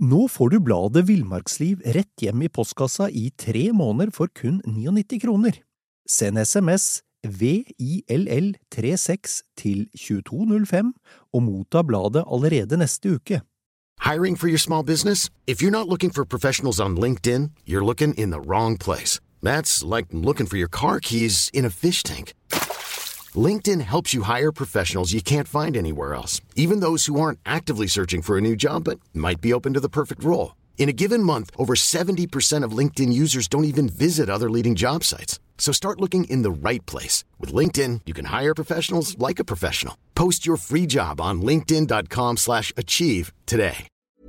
Nå får du bladet Villmarksliv rett hjem i postkassa i 3 måneder for kun 99 kroner. Send SMS VILL36 til 2205 og motta bladet allerede neste uke. Hiring for your small business? If you're not looking for professionals on LinkedIn, you're looking in the wrong place. That's like looking for your car keys in a fish tank. LinkedIn helps you hire professionals you can't find anywhere else, even those who aren't actively searching for a new job but might be open to the perfect role. In a given month, over 70% of LinkedIn users don't even visit other leading job sites. So start looking in the right place. With LinkedIn, you can hire professionals like a professional. Post your free job on linkedin.com/achieve today.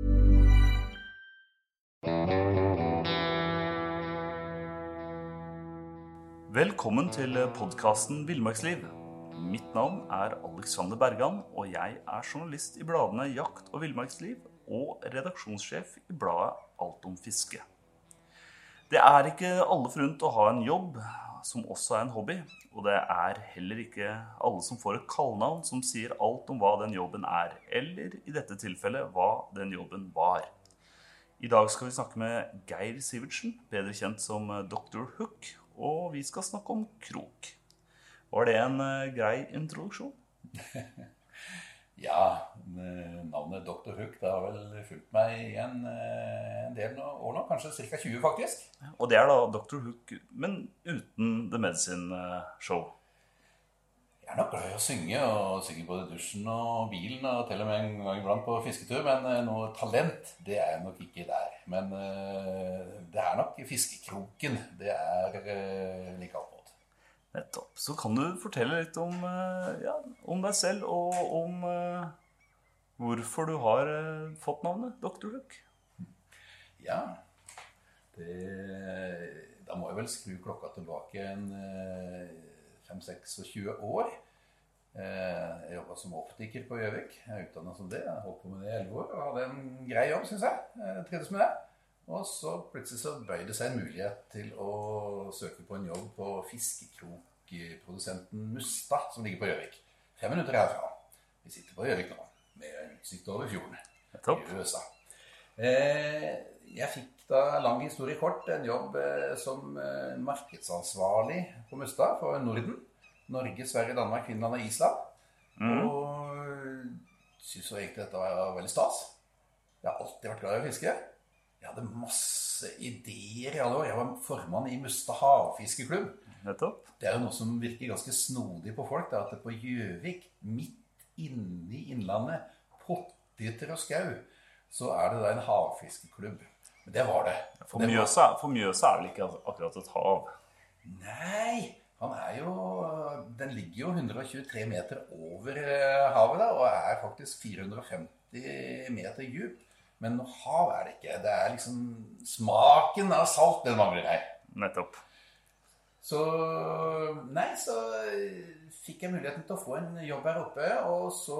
Velkommen til podcasten Villmarksliv. Mitt navn Alexander Bergan, og jeg journalist i bladene Jakt og Villmarksliv og redaksjonssjef i bladet Alt om fiske. Det ikke alle forunt å ha en jobb som også en hobby, og det heller ikke alle som får et kallenavn som sier alt om hva den jobben eller i dette tilfellet hva den jobben var. I dag skal vi snakke med Geir Sivertsen, bedre kjent som Dr. Hook, og vi skal snakke om krok. Var det en grei introduksjon? Ja, navnet Dr. Hook, det har vel fulgt meg igjen en del år nå, kanskje ca. 20 faktisk. Og det da Dr. Hook, men uten The Medicine Show. Jeg nok glad i å synge, og synge både i dusjen og bilen, og til og med en gang iblant på fisketur, men noe talent, det nok ikke der. Men det nok fiskekroken, det like avmått. Nettopp. Så kan du fortelle litt om deg selv, og om hvorfor du har fått navnet Dr. Hook? Ja, da må jeg vel skru klokka tilbake en 5-26 år. Jeg jobbet som optiker på Gjøvik. Jeg utdannet som det. Jeg holdt på med det i 11 år og hadde en grei jobb, synes jeg. Jeg trivdes med det. Og så plutselig så bøyde seg en mulighet til å søke på en jobb på fiskekrokprodusenten Musta, som ligger på Gjøvik. 5 minutter herfra. Vi sitter på Gjøvik nå, med utsikt over fjorden i USA. Jeg fikk da, lang historie kort, en jobb som markedsansvarlig på Musta for Norden. Norge, Sverige, Danmark, Finland og Island. Og synes jo egentlig dette var veldig stas. Jeg har alltid vært glad i å fiske. Jeg hadde masse ideer i alle år. Jeg var formann i Musta havfiskeklubb. Nettopp. Det jo noe som virker ganske snodig på folk, at det på Gjøvik, midt inne i innlandet, pottiter og skau, så det da en havfiskeklubb. Men det var det. For Mjøsa vel ikke akkurat et hav? Nei, den ligger jo 123 meter over havet da, og faktisk 450 meter djup. Men noe hav det ikke. Det liksom smaken av salt, den mangler her. Nettopp. Så fikk jeg muligheten til å få en jobb her oppe, og så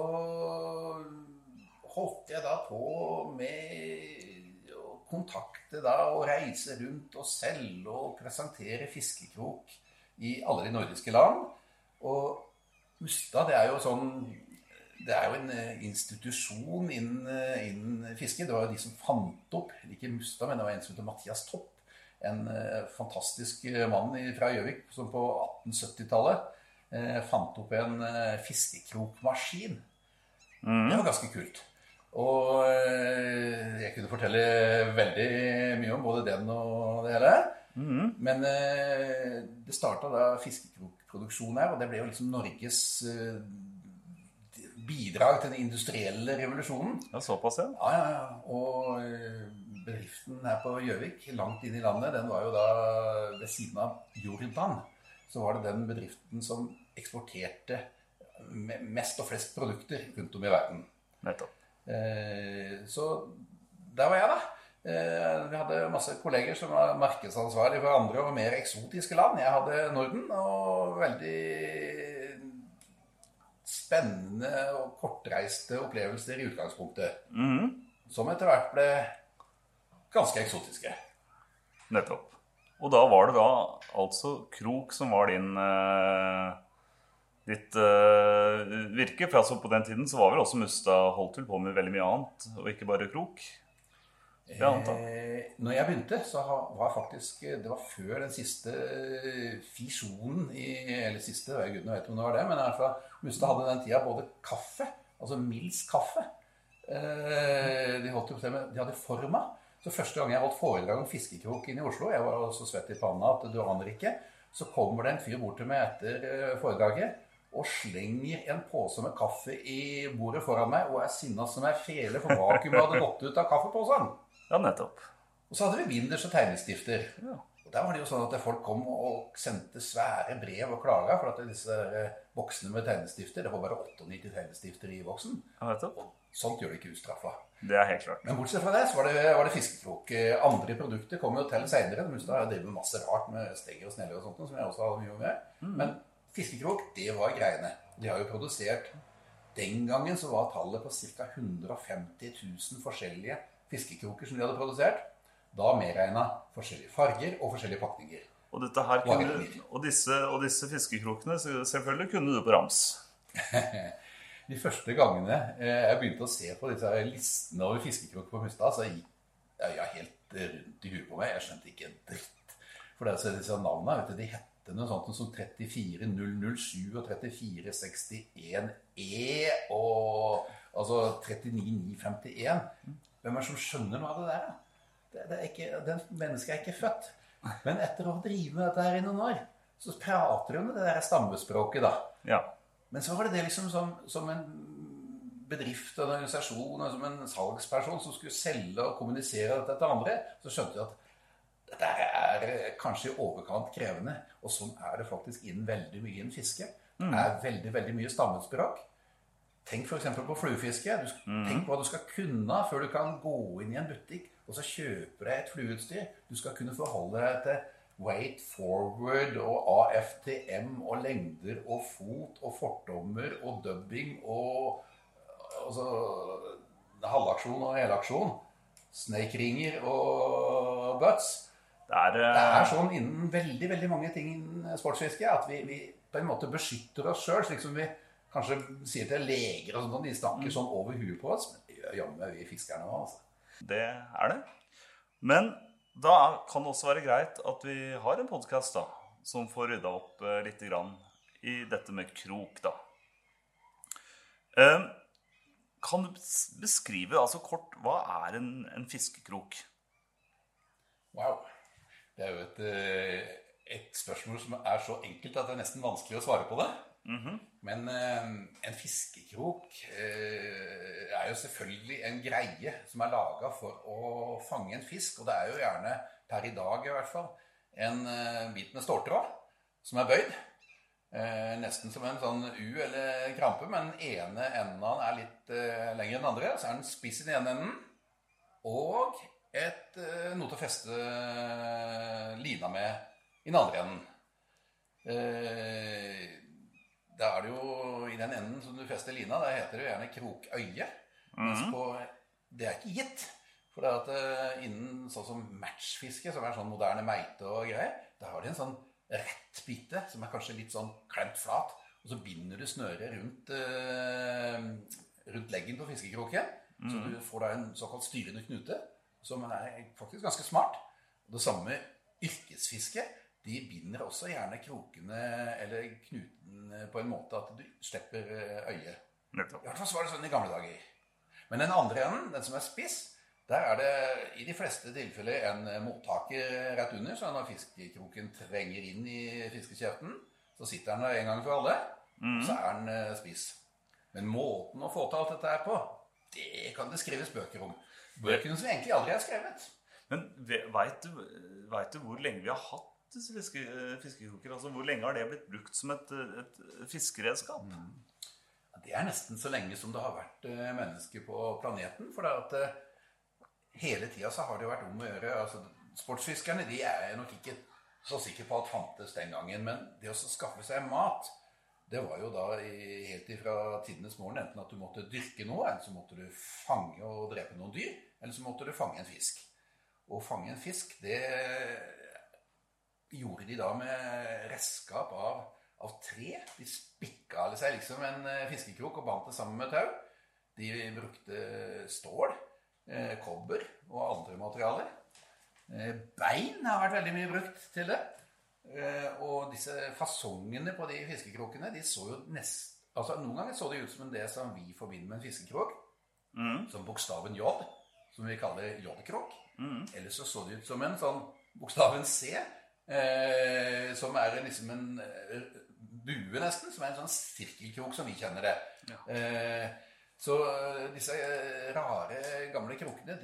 holdt jeg da på med å kontakte da, og reise rundt og selge og presentere fiskekrok i alle de nordiske land. Og Musta, det jo sånn, det jo en institusjon innen fiske. Det var jo de som fant opp, ikke Musta, men det var en som heter Mathias Topp, en fantastisk mann fra Gjøvik som på 1870-tallet fant opp en fiskekrokmaskin. Det var ganske kult. Og jeg kunne fortelle veldig mye om både den og det hele. Men det startet da fiskekrokproduksjon her, og det ble jo liksom Norges bidrag til den industrielle revolusjonen. Ja, såpass, ja. Ja. Og bedriften her på Gjøvik, langt inn i landet, den var jo da ved siden av Jordan. Så var det den bedriften som eksporterte mest og flest produkter rundt om i verden. Nettopp. Så der var jeg da. Vi hadde masse kolleger som var markedsansvarlige for andre og mer eksotiske land. Jeg hadde Norden, og veldig spennende og kortreiste opplevelser i utgangspunktet. Som etter hvert ble ganske eksotiske. Nettopp. Og da var det da altså krok som var ditt virke, for altså på den tiden så var vel også Musta holdt til på med veldig mye annet, og ikke bare krok. Når jeg begynte, så var faktisk, det var før den siste fisjonen, eller siste, jeg vet om det var det, men i hvert fall, Mustad hadde den tida både kaffe, altså Mills kaffe. De hadde forma. Så første gang jeg holdt foredrag om fiskekrok inne i Oslo, jeg var så svett i panna at du aner ikke, så kommer det en fyr bort til meg etter foredraget, og slenger en påse med kaffe i bordet foran meg, og sinnet som fele, for vakuumet hadde gått ut av kaffepåsen. Ja, nettopp. Og så hadde vi binders og tegnestifter. Ja. Og der var det jo sånn at folk kom og sendte svære brev og klaga, for at disse boksene med tegnestifter, det var bare 98 tegnestifter i boksen. Ja, nettopp. Og sånt gjør det ikke ustraffa. Det helt klart. Men bortsett fra det, så var det fiskekrok. Andre produkter kom jo til senere. Mustad har drevet med masse rart med stenger og sneller og sånt, som jeg også hadde mye med. Men fiskekrok, det var greiene. De har jo produsert, den gangen så var tallet på ca. 150 000 forskjellige fiskekroker som de hadde produsert. Da medregnet forskjellige farger og forskjellige pakninger. Og, disse fiskekrokene selvfølgelig kunne du på rams. De første gangene jeg begynte å se på disse listene over fiskekroker på Mustad, så gikk jeg helt rundt i huet på meg. Jeg skjønte ikke en dritt. For det er disse navnene, vet du, de hette noe sånt som 34007 og 3461E og altså 39951. Hvem som skjønner noe av det der? Den mennesket ikke født. Men etter å drive med dette her i noen år, så prater de om det der stammespråket da. Ja. Men så var det liksom som en bedrift, en organisasjon, som en salgsperson som skulle selge og kommunisere dette til andre, så skjønte jeg at dette kanskje i overkant krevende, og sånn det faktisk innen veldig mye innen fiske. Det veldig, veldig mye stammespråk. Tenk for eksempel på fluefiske. Tenk hva du skal kunne før du kan gå inn i en butikk, og så kjøper deg et flueutstyr. Du skal kunne forholde deg til weight forward og AFTM og lengder og fot og fortommer og dubbing og altså, halvaksjon og helaksjon, snakeringer og butts. Det sånn innen veldig, veldig mange ting innen sportsfiske at vi på en måte beskytter oss selv, slik som vi kanskje sier til leger og sånt, de snakker sånn over huet på oss, men det gjør jammen vi fiskerne også. Det det. Men da kan det også være greit at vi har en podcast da, som får rydda opp litt grann i dette med krok da. Kan du beskrive altså kort, hva en fiskekrok? Wow, det jo et spørsmål som så enkelt at det nesten vanskelig å svare på det. Men en fiskekrok jo selvfølgelig en greie som laget for å fange en fisk, og det jo gjerne per i dag i hvert fall en bit med ståltråd som bøyd, nesten som en sånn U eller krampe, men ene enden litt lengre enn den andre, så den spiss i den ene enden, og noe til å feste lina med i den andre enden. Da det jo i den enden som du fester lina, da heter det jo gjerne krokøye. Det ikke gitt. For det at innen sånn som matchfiske, som sånn moderne meite og greier, da har de en sånn rett bitte, som kanskje litt sånn klemt flat, og så binder du snøret rundt leggen på fiskekroken, så du får da en såkalt styrende knute, som faktisk ganske smart. Og det samme yrkesfiske, de binder også gjerne krokene eller knuten på en måte at du slipper øyet. I hvert fall var det sånn i gamle dager. Men den andre enden, den som spiss, der det i de fleste tilfeller en mottaker rett under, så når fiskekroken trenger inn i fiskekjeften, så sitter den der en gang for alle, så den spiss. Men måten å få til alt dette på, det kan det skrives bøker om. Bøkene som egentlig aldri skrevet. Men vet du hvor lenge vi har hatt disse fiskekroker? Altså, hvor lenge har det blitt brukt som et fiskeredskap? Det nesten så lenge som det har vært mennesker på planeten, for det at hele tiden så har det jo vært om å gjøre. Altså, sportsfiskerne, de nok ikke så sikre på at fantes den gangen, men det å skaffe seg mat, det var jo da helt ifra tidenes morgen, enten at du måtte dyrke noe, eller så måtte du fange og drepe noen dyr, eller så måtte du fange en fisk. Og fange en fisk, det gjorde de da med redskap av tre. De spikka seg liksom en fiskekrok og bandt det sammen med tau. De brukte stål. kobber og andre materialer. Bein har vært veldig mye brukt til det. Og disse fasongene på de fiskekrokene, de så jo noen ganger så det ut som det som vi forbinder med en fiskekrok, som bokstaven J, som vi kaller J-krok. Eller så det ut som en sånn bokstaven C, som liksom en bue nesten, som en sånn sirkelkrok som vi kjenner det. Ja. Så disse rare gamle krokene,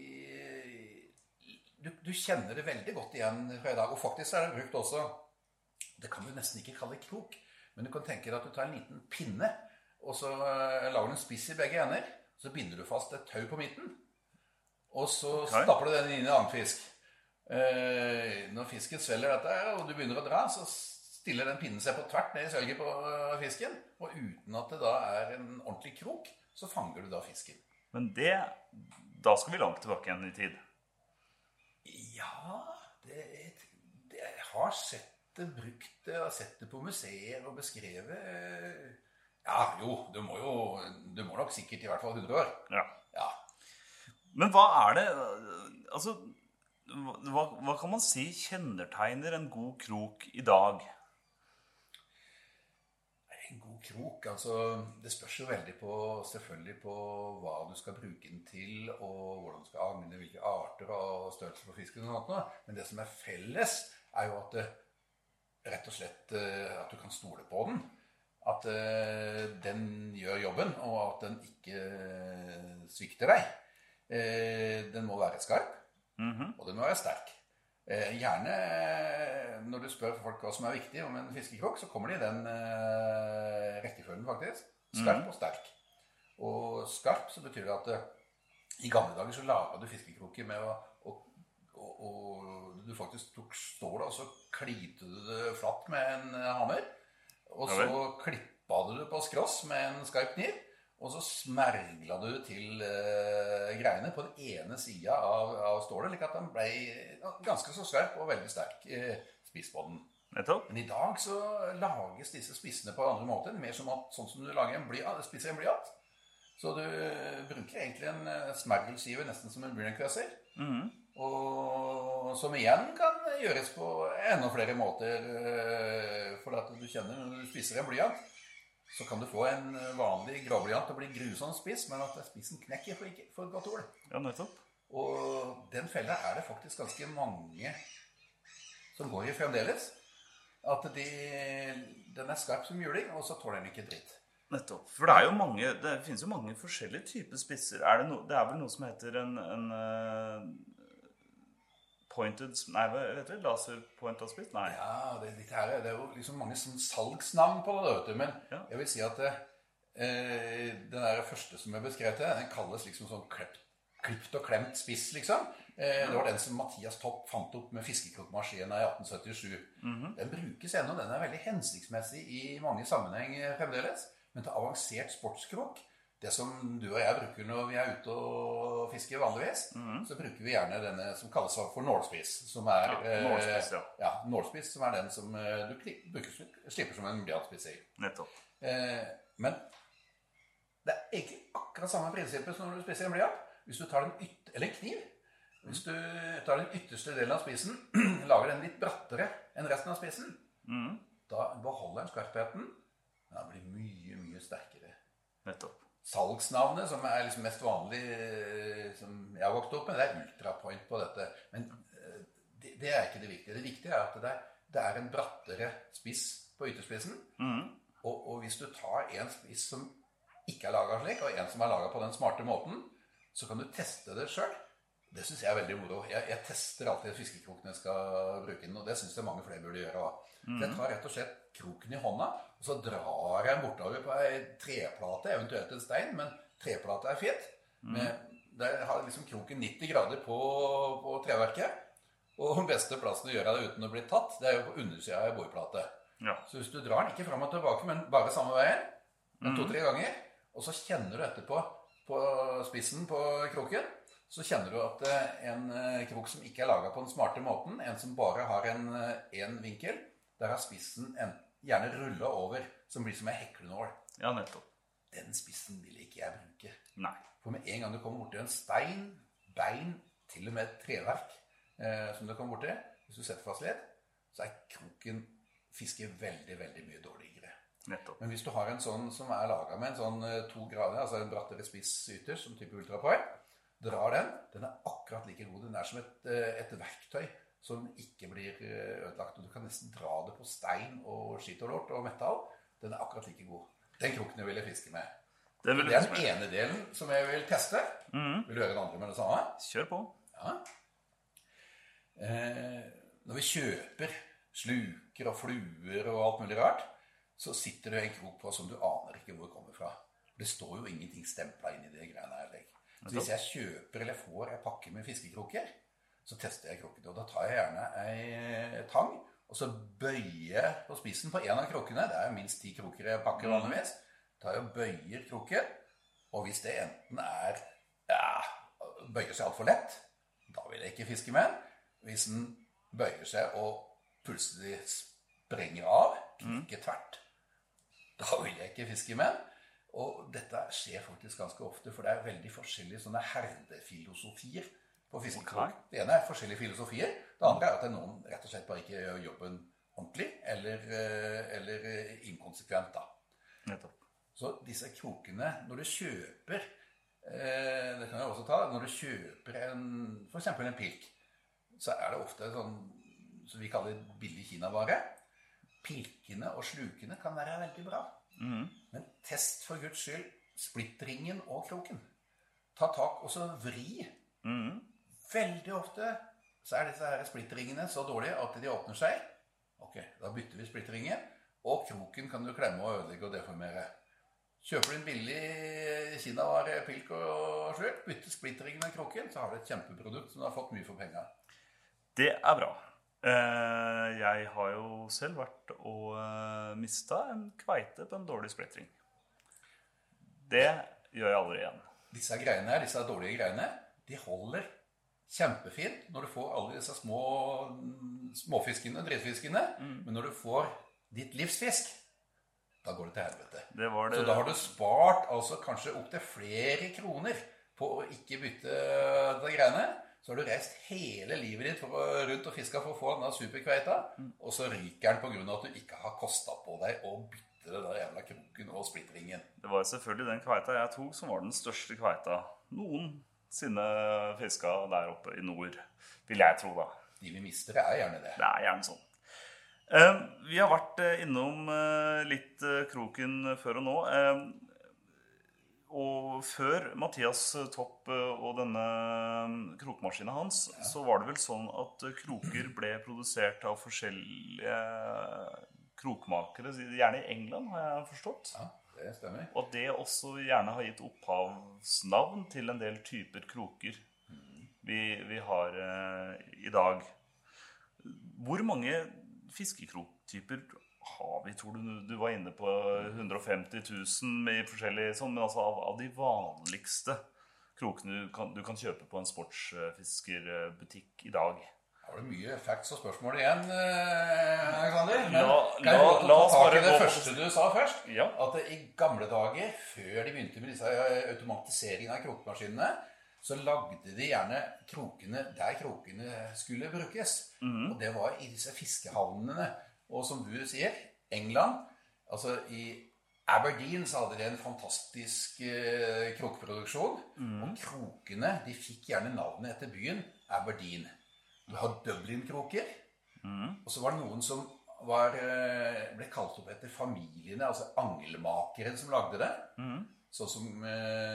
du kjenner det veldig godt igjen fra i dag, og faktisk det brukt også, det kan du nesten ikke kalle krok, men du kan tenke deg at du tar en liten pinne, og så lager du en spiss i begge ender, så binder du fast et tau på midten, og så stapper du den inn i en annen fisk. Når fisken svelger dette, og du begynner å dra, så stiller den pinnen seg på tvert ned i svelget på fisken, og uten at det da en ordentlig krok, så fanger du da fisken. Men da skal vi langt tilbake igjen i tid. Ja, jeg har sett det brukt, jeg har sett det på museer og beskrevet. Ja, jo, du må nok sikkert i hvert fall 100 år. Ja. Men hva det, altså, hva kan man si kjennetegner en god krok i dag? En god krok, altså, det spørs jo veldig selvfølgelig på hva du skal bruke den til, og hvordan du skal agne, hvilke arter og størrelser på fisken og noe. Men det som felles jo at rett og slett at du kan stole på den. At den gjør jobben, og at den ikke svikter deg. Den må være skarp, og den må være sterk. Gjerne, når du spør folk hva som viktig om en fiskekrok, så kommer de i den rekkefølgen faktisk. Skarp og sterk. Og skarp så betyr det at i gamle dager så laget du fiskekroker med og du faktisk tok stål, og så klipte du det flatt med en hammer, og så klippa du det på skross med en skarp kniv, og så smergla du til greiene på den ene siden av stålet, slik at den ble ganske så skarp og veldig sterk spiss på den. Men i dag så lages disse spissene på andre måter, mer som sånn som du lager spisser en blyant. Så du bruker egentlig en smergelskive nesten som en blyantkrøser, og som igjen kan gjøres på enda flere måter, for at du kjenner når du spisser en blyant, så kan du få en vanlig gråblyant til å bli grusom spiss, men at spissen knekker for et godt ord. Ja, nettopp. Og den fella det faktisk ganske mange som går i fremdeles. At den skarp som juling, og så tåler den ikke dritt. Nettopp. For det finnes jo mange forskjellige typer spisser. Det vel noe som heter en pointed, laser-pointed spiss? Nei. Ja, det jo liksom mange salgsnavn på det, men jeg vil si at den der første som beskrevet den kalles liksom sånn klipt og klemt spiss, liksom. Det var den som Mathias Topp fant opp med fiskekrokmaskinen i 1877. Den brukes ennå, den veldig hensiktsmessig i mange sammenheng fremdeles, men til avansert sportskrok, det som du og jeg bruker når vi ute og fisker vanligvis, så bruker vi gjerne denne som kalles for nålspiss, som nålspiss, ja, nålspiss, som den som du slipper som en blyantspiss i. Nettopp. Men det egentlig akkurat samme prinsippet som når du spisser en blyant. Hvis du tar eller en kniv, hvis du tar den ytterste delen av spissen, lager den litt brattere enn resten av spissen, da beholder den skarpheten, den blir mye, mye sterkere. Nettopp. Salgsnavnet, som liksom mest vanlig, som jeg har vokst opp med, det ultrapoint på dette. Men det ikke det viktige. Det viktige at det en brattere spiss på ytterspissen. Og hvis du tar en spiss som ikke laget slik, og en som laget på den smarte måten, så kan du teste det selv. Det synes jeg veldig moro. Jeg tester alltid fiskekroken jeg skal bruke den, og det synes jeg mange flere burde gjøre. Jeg tar rett og slett kroken i hånda, og så drar jeg bortover på en treplate, eventuelt en stein, men treplate fint. Der har liksom kroken 90 grader på treverket, og den beste plassen å gjøre det uten å bli tatt, det jo på undersiden av en bordplate. Ja. Så hvis du drar den ikke frem og tilbake, men bare samme veien, 2-3 ganger, og så kjenner du etterpå på spissen på kroken, så kjenner du at en krok som ikke laget på den smarte måten, en som bare har en vinkel, der har spissen gjerne rullet over, som blir som en heklenål. Ja, nettopp. Den spissen vil ikke jeg bruke. Nei. For med en gang du kommer bort til en stein, bein, til og med et treverk som du kommer bort til, hvis du setter fast led, så kroken fisker veldig, veldig mye dårligere. Nettopp. Men hvis du har en sånn som laget med en sånn 2 grader, altså en brattere spiss yters, som type ultrapai, drar den akkurat like god. Den som et verktøy som ikke blir ødelagt, og du kan nesten dra det på stein og skitt og lort og metall. Den akkurat like god. Den kroken jeg ville fiske med. Det den ene delen som jeg vil teste. Vil du gjøre den andre med det samme? Kjør på. Ja. Når vi kjøper sluker og fluer og alt mulig rart, så sitter det en krok på som du aner ikke hvor det kommer fra. Det står jo ingenting stemplet inn i det greiene her. Så hvis jeg kjøper eller får en pakke med fiskekroker, så tester jeg kroken. Og da tar jeg gjerne en tang, og så bøyer jeg på spissen på en av krokene. Det minst 10 kroker jeg pakker vanligvis. Tar jeg og bøyer kroken, og hvis det enten bøyer seg alt for lett, da vil jeg ikke fiske med den. Hvis den bøyer seg og plutselig sprenger av, knikker tvert, da vil jeg ikke fiske med den. Og dette skjer faktisk ganske ofte, for det veldig forskjellige sånne herdefilosofier på fiskekrok. Det ene forskjellige filosofier, det andre at noen rett og slett bare ikke gjør jobben ordentlig, eller inkonsekvent da. Nettopp. Så disse krokene, når du kjøper, det kan jeg også ta, når du kjøper for eksempel en pilk, så det ofte sånn, som vi kaller billig kinavare. Pilkene og slukene kan være veldig bra. Men test for Guds skyld splittringen og kroken. Ta tak og så vri. Veldig ofte så disse her splittringene så dårlige at de åpner seg. Ok, da bytter vi splittringen, og kroken kan du klemme og ødelegge og deformere. Kjøper du en billig kinavare, pilk og slurt, bytter splittringen av kroken, så har du et kjempeprodukt som du har fått mye for penger. Det bra. Jeg har jo selv vært og mistet en kveite på en dårlig splittring. Det gjør jeg aldri igjen. Disse greiene her, disse dårlige greiene, de holder kjempefint når du får alle disse småfiskene, drittfiskene, men når du får ditt livsfisk, da går det til helvete. Det. Så da har du spart altså kanskje opp til flere kroner på å ikke bytte de greiene. Så har du reist hele livet ditt rundt og fisket for å få denne superkveita, og så ryker den på grunn av at du ikke har kostet på deg å bytte det der jævla kroken og splittringen. Det var selvfølgelig den kveita jeg tok som var den største kveita noensinne fisket der oppe i nord, vil jeg tro da. De vi mister gjerne det. Det gjerne sånn. Vi har vært innom litt kroken før og nå, og før Mathias Topp og denne krokmaskinen hans, så var det vel sånn at kroker ble produsert av forskjellige krokmakere, gjerne i England, har jeg forstått. Ja, det stemmer. Og det også gjerne har gitt opphavsnavn til en del typer kroker vi har i dag. Hvor mange fiskekroktyper har vi, tror du var inne på 150 000 i forskjellige sånn, men altså av de vanligste krokene du kan kjøpe på en sportsfiskerbutikk i dag. Har du mye facts og spørsmål igjen, Alexander? Men kan jeg ta tak i det første du sa først? Ja. At i gamle dager, før de begynte med disse automatiseringen av krokmaskinene, så lagde de gjerne krokene der krokene skulle brukes. Og det var i disse fiskehavnene. Og som du sier, England, altså i Aberdeen så hadde de en fantastisk krokproduksjon. Og krokene, de fikk gjerne navnet etter byen Aberdeen. Du har Dublin-kroker, og så var det noen som ble kalt opp etter familiene, altså angelmakeren som lagde det. Sånn som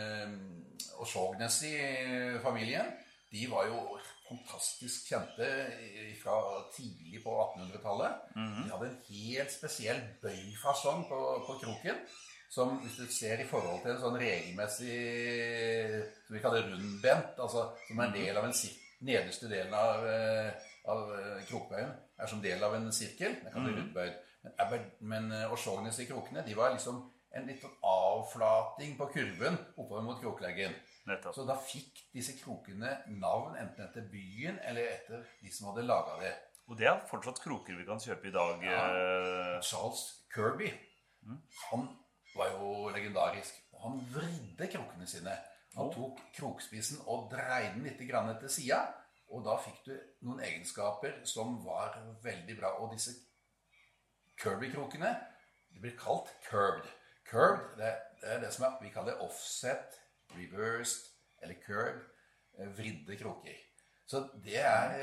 O'Shaughnessy-familien, de var jo fantastisk kjente fra tidlig på 1800-tallet. De hadde en helt spesiell bøyfasong på kroken, som hvis du ser i forhold til en sånn regelmessig, som vi kaller rundbent, altså som en del av en nederste delen av krokbøyen, som del av en sirkel, det kan bli rundbøyd. Men O'Shaughnessy-krokene, de var liksom en litt avflating på kurven oppover mot krokleggen. Nettopp. Så da fikk disse krokene navn enten etter byen eller etter de som hadde laget det. Og det fortsatt kroker vi kan kjøpe i dag. Ja. Charles Kirby, han var jo legendarisk. Han vridde krokene sine. Han tok krokspissen og dreide den litt grann til siden, og da fikk du noen egenskaper som var veldig bra. Og disse Kirby-krokene, de blir kalt curved. Curved, det er det som vi kaller offset, reversed eller curved, vridde kroker. Så det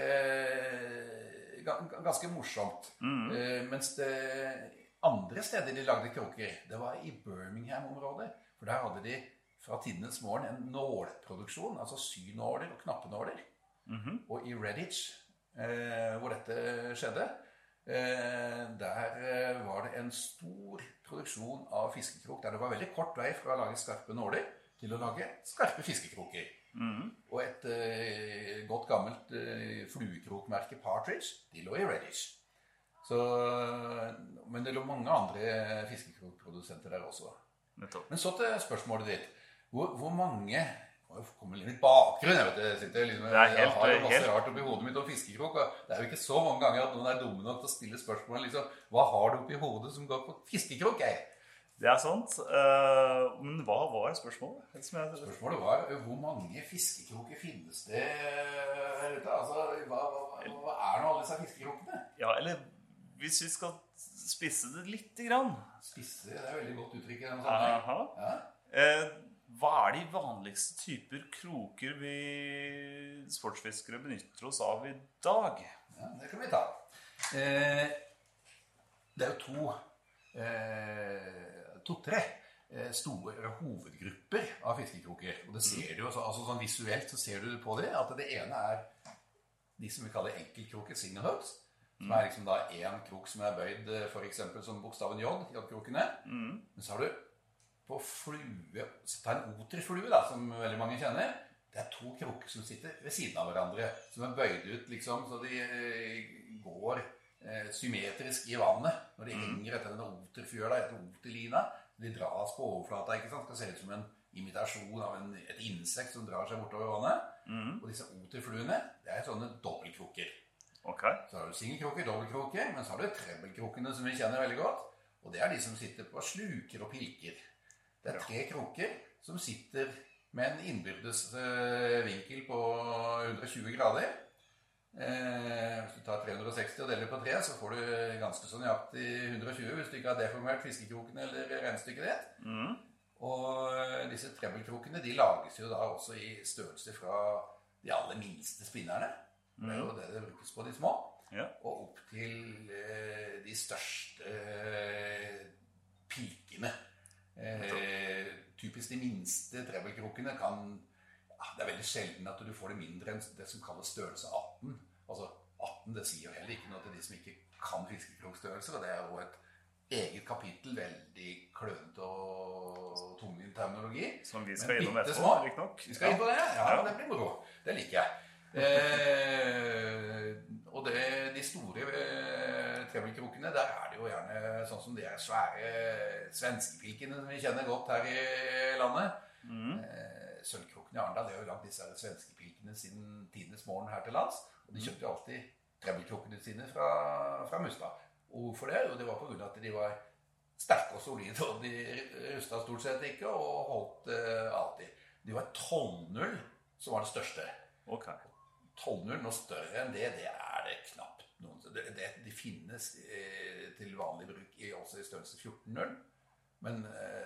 ganske morsomt. Mens det andre steder de lagde kroker, det var i Birmingham-området. For der hadde de fra tidenes morgen en nålproduksjon, altså synåler og knappenåler. Og i Redditch, hvor dette skjedde, der var det en stor produksjon av fiskekrok, der det var veldig kort vei fra å lage skarpe nåler til å lage skarpe fiskekroker. Og et godt gammelt fluekrokmerke Partridge, de lå i Redditch. Men det lå mange andre fiskekrokprodusenter der også. Men så til spørsmålet ditt. Hvor mange... Det kommer litt bakgrunn, jeg vet det. Jeg har jo masse rart oppi hodet mitt om fiskekrok, og det er jo ikke så mange ganger at noen er dumme nok til å stille spørsmål, liksom, hva har du oppi hodet som går på fiskekrok, Det er sant, men hva var spørsmålet? Spørsmålet var, hvor mange fiskekroker finnes det her ute? Altså, hva nå alle disse fiskekrokene? Ja, eller hvis vi skal spisse det litt grann. Spisse, det er veldig godt uttrykk. Hva de vanligste typer kroker vi sportsfiskere benytter oss av i dag? Ja, det kan vi ta. Det er jo to-tre store hovedgrupper av fiskekroker. Og det ser du, altså sånn visuelt så ser du på det, at det ene er de som vi kaller enkeltkroker, single hooks, som er liksom da en krok som er bøyd for eksempel som bokstaven J, J-krokene. Men så har du på flue, så ta en oterflue da, som veldig mange kjenner. Det er to kroker som sitter ved siden av hverandre, som er bøyd ut liksom, så de går symmetrisk i vannet, når de henger etter denne oterfjøla, etter oterlina. De dras på overflata, ikke sant? Det skal se ut som en imitasjon av et insekt som drar seg bortover vannet. Og disse oterfluene, det er sånne dobbeltkroker. Så har du singelkroker, dobbeltkroker, men så har du trebbelkrokene som vi kjenner veldig godt. Og det er de som sitter på sluker og pilker. Det er tre kroker som sitter med en innbyrdes vinkel på 120 grader. Hvis du tar 360 og deler på 3, så får du ganske så nøyaktig 120 hvis du ikke har deformert fiskekroken eller regnstykket ditt. Og disse trebbelkrokene, de lages jo da også i størrelse fra de aller minste spinnerne. Det er jo det det brukes på de små. Og opp til de største pilkene. Typisk de minste trebbelkrokene kan, det er veldig sjelden at du får det mindre enn det som kalles størrelse 18. Altså 18, det sier jo heller ikke noe til de som ikke kan fiskekrokstørrelse, og det er jo et eget kapittel, veldig klønete og tungvint terminologi. Som vi skal innom etterpå, riktig nok. Vi skal inn på det, ja, det blir moro. Det liker jeg. Og de store trebbelkrokene, der er det jo gjerne sånn som de er svære svenskepilkene som vi kjenner godt her i landet. Sølvkroken i Arendal, de har jo lagt disse svenskepilkene siden tidenes morgen her til lands, og de kjøpte jo alltid trebbelkrokene sine fra Mustad. Og hvorfor det? Jo, det var på grunn av at de var sterke og solide, og de rustet stort sett ikke, og holdt alltid. De var 12-0 som var det største. 12-0, noe større enn det er det knapt noen. De finnes til vanlig bruk også i størrelse 14-0, men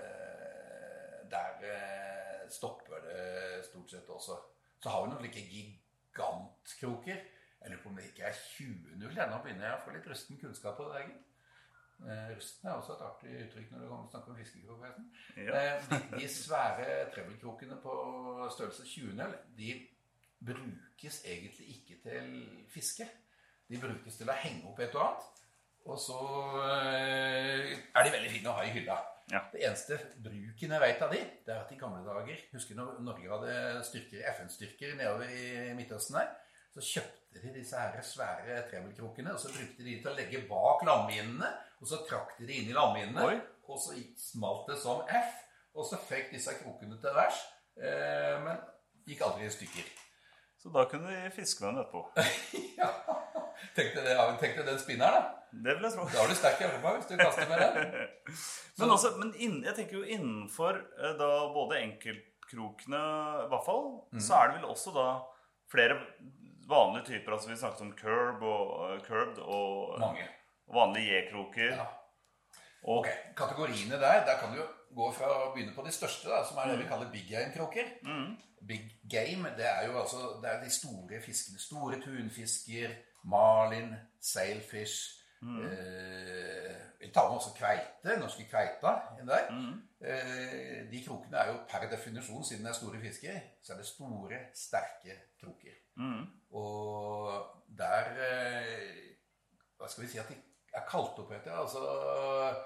der stopper det stort sett også. Så har vi noen like gigantkroker. Jeg lurer på om det ikke er 20-0. Nå begynner jeg å få litt rusten kunnskap på det, Rusten er også et artig uttrykk når det kommer til å snakke om fiskekrok. De svære trebbelkrokene på størrelse 20-0, de brukes egentlig ikke til fiske. De brukes til å henge opp et og annet, og så er de veldig fine å ha i hylla. Det eneste bruken jeg vet av de, det er at i gamle dager, husker når Norge hadde FN-styrker nedover i Midtøsten her, så kjøpte de disse her svære trebbelkrokene, og så brukte de til å legge bak landminene, og så trakk de inn i landminene, og så smalt det som F, og så fikk disse krokene til værs, men gikk aldri i stykker. Så da kunne de fiske med den etterpå. Ja, tenkte den spinner da. Det vil jeg tro. Da har du sterk i armen hvis du kaster med den. Men jeg tenker jo innenfor da både krokene i hvert fall, så det vel også da flere vanlige typer, altså vi snakket om curbed og mange. Vanlige J-kroker. Ja. Ok, kategoriene der kan du jo gå fra å begynne på de største da, som det vi kaller big game-kroker. Big game, det jo altså, det de store fiskene, store tunfisker, marlin, sailfish, vi tar med også kveite, norske kveita inn der. De krokene jo per definisjon, siden det store fisker, så det store, sterke kroker. Og der, hva skal vi si, at de kalt opp etter, altså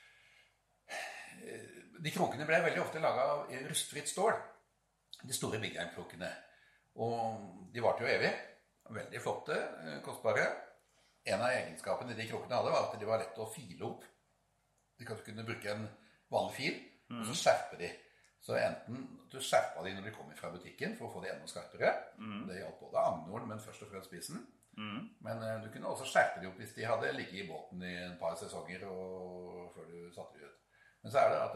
de krokene ble veldig ofte laget av rustfritt stål, de store big game-krokene. Og de varte jo evig, veldig flotte, kostbare. En av egenskapene de krokene hadde var at de var lett å file opp. De kunne bruke en vanlig fil, og så skjerpe de. Så enten du skjerpa de når de kom fra butikken for å få de enda skarpere. Det hjalp både agnoren, men først og fremst spissen. Men du kunne også skjerpe de opp hvis de hadde ligget i båten i en par sesonger før du satte de ut. Men så det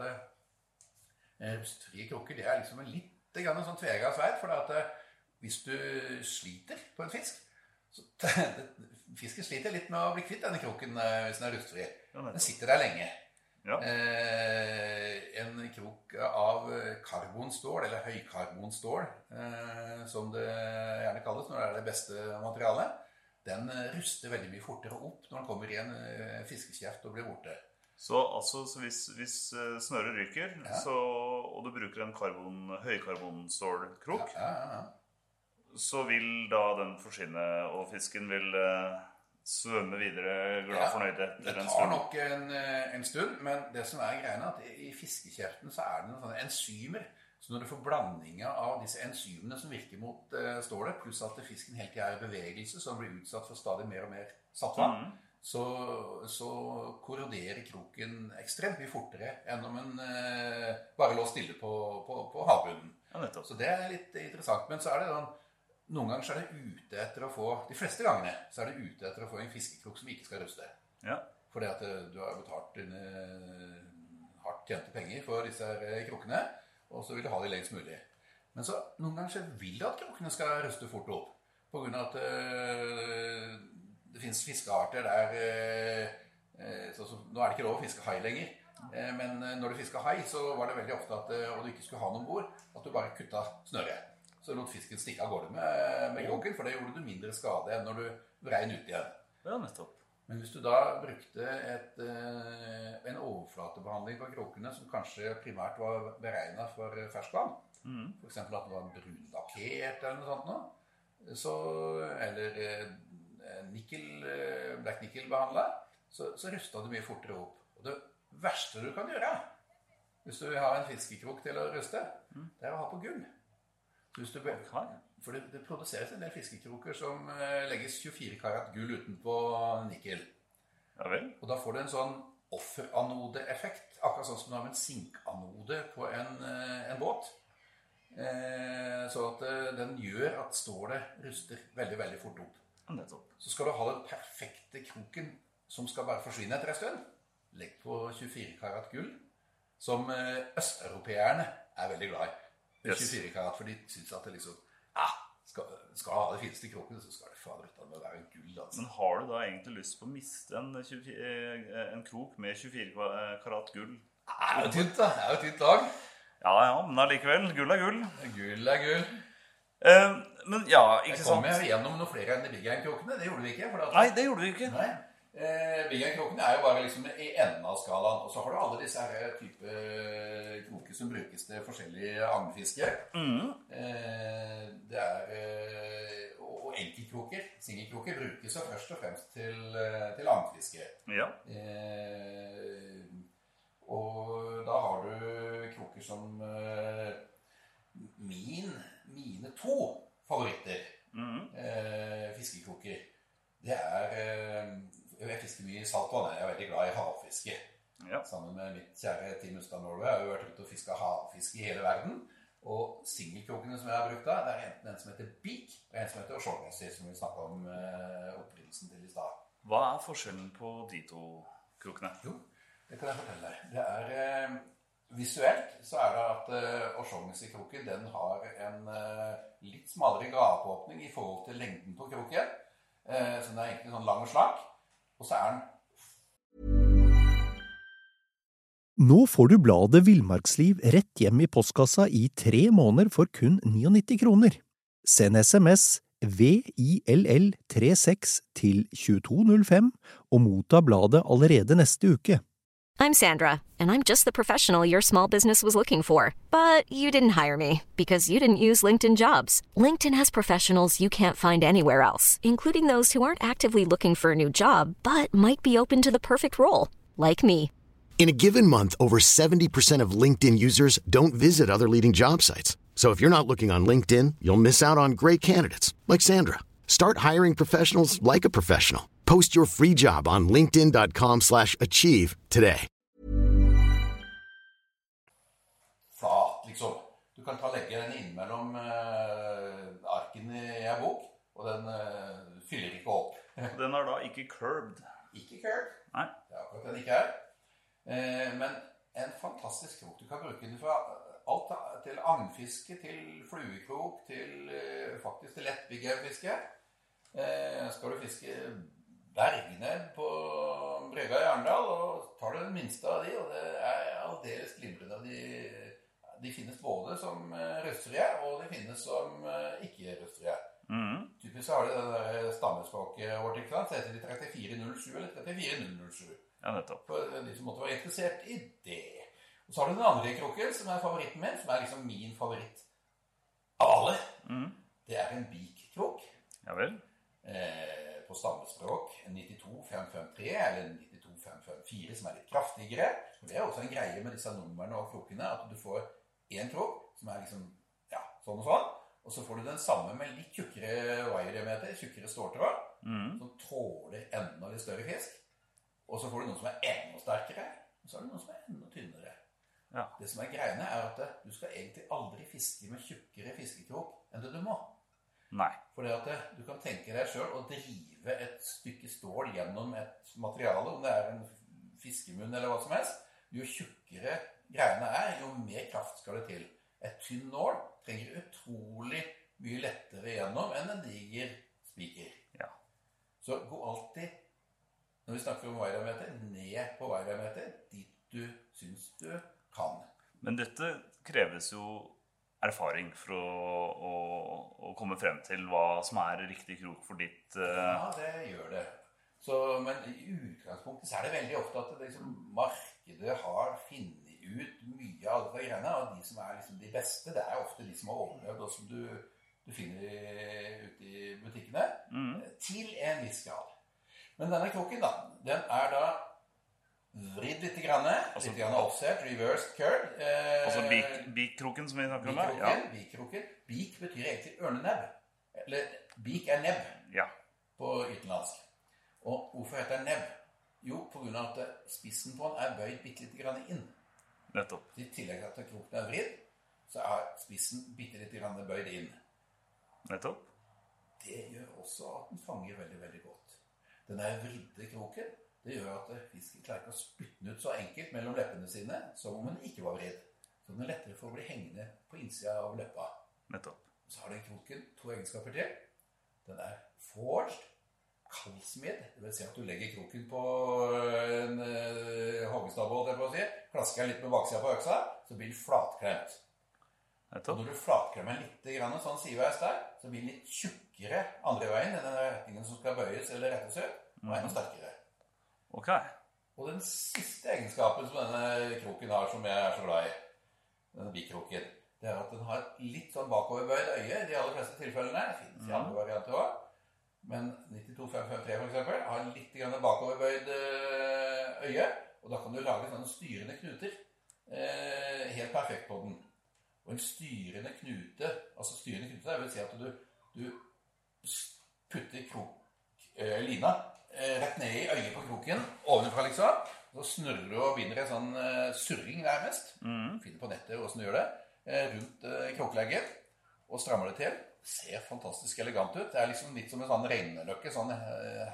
at rustfrie kroker, det liksom en litt sånn tveegget sverd, for at hvis du sliter på en fisk, så fisken sliter litt med å bli kvitt denne kroken hvis den rustfri. Den sitter der lenge. Ja. En krok av karbonstål, eller høykarbonstål, som det gjerne kalles når det det beste materialet, den ruster veldig mye fortere opp når den kommer i en fiskekjeft og blir borte. Så hvis snøret ryker, og du bruker en høykarbonstålkrok, så vil da den forsvinne, og fisken vil svømme videre glad fornøyd etter en stund. Det tar nok en stund, men det som greien at i fiskekjeften så det noen sånne enzymer, så når du får blandingen av disse enzymene som virker mot stålet, pluss at fisken helt i bevegelse, som blir utsatt for stadig mer og mer saltvann, så korroderer kroken ekstremt mye fortere enn om en bare lå stille på havbunnen. Ja, så det litt interessant, men så det sånn, noen ganger så det ute etter å få, de fleste gangene så det ute etter å få en fiskekrok som ikke skal ruste. Ja. Fordi at du har betalt dine hardt tjente penger for disse krokene, og så vil du ha de lengst mulig. Men så noen ganger så vil du at krokene skal ruste fort opp, på grunn av at det finnes fiskearter der, nå det ikke lov å fiske hai lenger, men når du fisker hai, så var det veldig ofte at, og du ikke skulle ha noen bord, at du bare kuttet snøret. Så lot fisken stikke av gårde med kroken, for det gjorde du mindre skade enn når du regn ut igjen. Ja, nettopp. Men hvis du da brukte en overflatebehandling på krokene, som kanskje primært var beregnet for ferskvann, for eksempel at det var brunlakkert eller noe sånt nå, eller black nickel behandlet, så rustet du mye fortere opp. Og det verste du kan gjøre, hvis du vil ha en fiskekrok til å ruste, det å ha på gull. For det produseres en del fiskekroker som legges 24 karat gull utenpå nikkel. Ja vel. Og da får du en sånn offeranode-effekt, akkurat sånn som du har med en sinkanode på en båt. Så at den gjør at stålet ruster veldig, veldig fort opp. Så skal du ha den perfekte kroken som skal bare forsvinne etter en stund. Legg på 24 karat gull, som østeuropeerne veldig glad i. 24 karat, for de synes at det liksom skal ha det fineste kroken, så skal det fader ut av det være gull. Altså. Men har du da egentlig lyst på å miste en krok med 24 karat gull? Det jo tynt da, det jo tynt lag. Ja, men allikevel, gull gull. Gull gull. Men ja, ikke sant? Jeg kom gjennom noen flere enn de big game-krokene, det gjorde vi ikke. Nei, det gjorde vi ikke. Nei. Big game-krokene jo bare liksom i enden av skalaen, og så har du alle disse her type kroker som brukes til forskjellige agnfiske. Det og enkeltkroker, singelkroker, brukes jo først og fremst til agnfiske. Ja. Og da har du kroker som mine to favoritter, fiskekroker. Det jeg fisker mye i saltvann, jeg veldig glad i havfiske. Ja. Sammen med mitt kjære Team Ustad Norway har vi vært ute og fisket havfiske i hele verden. Og singelkrokene som jeg har brukt da, det enten en som heter Beak, og en som heter Shortnessy, som vi snakket om opprinnelsen til i stad. Hva forskjellen på de to krokene? Jo, det kan jeg fortelle deg. Det visuelt så det at O'Shaughnessy-kroken, den har en litt smalere gapåpning i forhold til lengden på kroken. Så den egentlig sånn lang og slank. Og så den... Nå får du bladet Villmarksliv rett hjem i postkassa i 3 måneder for kun 99 kroner. Send SMS VILL36 til 2205 og motta bladet allerede neste uke. I'm Sandra, and I'm just the professional your small business was looking for. But you didn't hire me, because you didn't use LinkedIn Jobs. LinkedIn has professionals you can't find anywhere else, including those who aren't actively looking for a new job, but might be open to the perfect role, like me. In a given month, over 70% of LinkedIn users don't visit other leading job sites. So if you're not looking on LinkedIn, you'll miss out on great candidates, like Sandra. Start hiring professionals like a professional. Post your free job on linkedin.com/achieve today. Flat, liksom. Du kan legge den inn mellom arken i en bok, og den fyller ikke opp. Den da ikke curbed. Ikke curbed. Nei. Det akkurat den ikke men en fantastisk krok. Du kan bruke den fra alt til agnfiske, til fluekrok, til faktisk til lettbyggefiske. Skal du fiske bergnebb på Brygga i Arendal, og tar du den minste av de, og det aldeles glimrende. De finnes både som røstfrie, og de finnes som ikke røstfrie. Typisk så har de det der stammespråket vårt, ikke sant? Så heter de 3407 eller 34007. Ja, nettopp. For de som måtte være interessert i det. Og så har du den andre kroken, som favoritten min, som liksom min favoritt av alle. Det en bikkrok. Ja vel. På stammespråk 92553 eller 92554, som litt kraftigere. Og det også en greie med disse numrene og krokene, at du får en krok, som liksom, ja, sånn og sånn. Og så får du den samme med litt tjukkere wire-diameter, tjukkere ståltråd, som tåler enda litt større fisk. Og så får du noe som enda sterkere, og så har du noe som enda tynnere. Ja. Det som greiene at du skal egentlig aldri fiske med tjukkere fiskekrok enn det du må. Nei. For det at du kan tenke deg selv å drive et stykke stål gjennom et materiale, om det en fiskemunn eller hva som helst. Jo tjukkere greiene jo mer kraft skal det til. Et tynn nål trenger utrolig mye lettere gjennom enn en diger spiker. Ja. Så gå alltid, når vi snakker om wire-diameter, ned på wire-diameter, dit du synes du kan. Men dette kreves jo erfaring for å komme frem til hva som riktig krok for ditt... Ja, det gjør det. Så, men i utgangspunktet så det veldig ofte at det, liksom, markedet har funnet ut mye av alle greiene, og de som liksom de beste, det ofte de som har overlevd, og som du finner ute i butikkene, til en viss grad. Men denne kroken da, den da vridd litt grann offset, reversed curve. Altså bikkroken som vi snakker om her? Ja. Bikkroken. Bik betyr egentlig ørnenebb. Eller bik nebb på utenlandsk. Og hvorfor heter det nebb? Jo, på grunn av at spissen på den bøyd bitte litt grann inn. Nettopp. I tillegg til at kroken vridd, så spissen bitte litt grann bøyd inn. Nettopp. Det gjør også at den fanger veldig, veldig godt. Den vridde kroken, det gjør at fisken klarer ikke å spytte den ut så enkelt mellom leppene sine, som om den ikke var vridd. Så den lettere for å bli hengende på innsida av leppa. Nettopp. Så har den kroken 2 egenskaper til. Den forged, kaldsmidd, det vil si at du legger kroken på en hoggestabbold, klasker den litt med baksida på øksa, så blir den flatklemt. Nettopp. Og når du flatklemmer litt grann, sånn sideveis der, så blir den litt tjukkere andre veien, denne retningen som skal bøyes eller rettes ut, og enda sterkere. Ok. Og den siste egenskapen som denne kroken har, som jeg så glad i, denne bikkroken, det at den har et litt sånn bakoverbøyd øye i de aller fleste tilfellene. Det finnes i andre varianter også. Men 92553 for eksempel har litt grann bakoverbøyd øye, og da kan du lage sånne styrende knuter helt perfekt på den. Og en styrende knute, det vil si at du putter lina rett ned i øyet på kroken, ovenfra liksom, så snurrer du og binder en sånn surring nærmest, finner på nettet hvordan du gjør det, rundt kroklegget, og strammer det til. Ser fantastisk elegant ut. Det liksom litt som en sånn regneløkke, sånn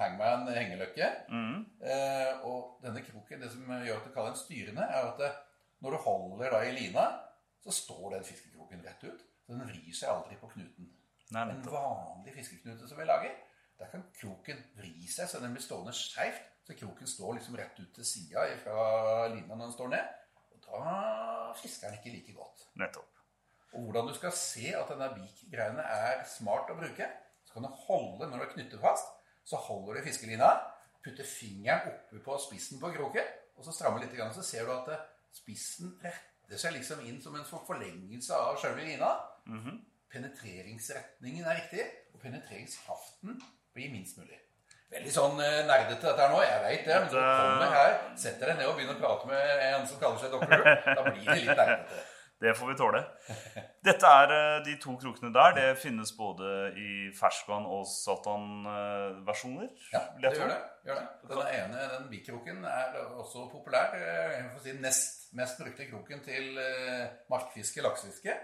hangman-hengeløkke. Og denne kroken, det som gjør at du kaller den styrende, at når du holder da i lina, så står den fiskekroken rett ut. Så den vrir seg aldri på knuten. En vanlig fiskeknute som vi lager, der kan kroken vri seg, så den blir stående skjevt. Så kroken står liksom rett ut til siden fra lina når den står ned. Og da fisker den ikke like godt. Nettopp. Og hvordan du skal se at denne bik-greiene er smart å bruke, så kan du holde, når du knytter fast, så holder du fiskelina, putter fingeren oppe på spissen på kroken, og så strammer litt grann, så ser du at spissen retter seg liksom inn som en forlengelse av selve lina. Penetreringsretningen er riktig, og penetreringskraften blir minst mulig. Veldig sånn nerdete dette her nå, jeg vet det, men så kommer her, setter deg ned og begynner å prate med en som kaller seg Dr. Who, da blir det litt nerdete. Det får vi tåle. Dette de 2 krokene der, det finnes både i ferskvann- og satan-versjoner. Ja, det gjør det. Den ene, den bikroken, er også populær. Jeg får si mest brukte kroken til markfiske, laksefiske.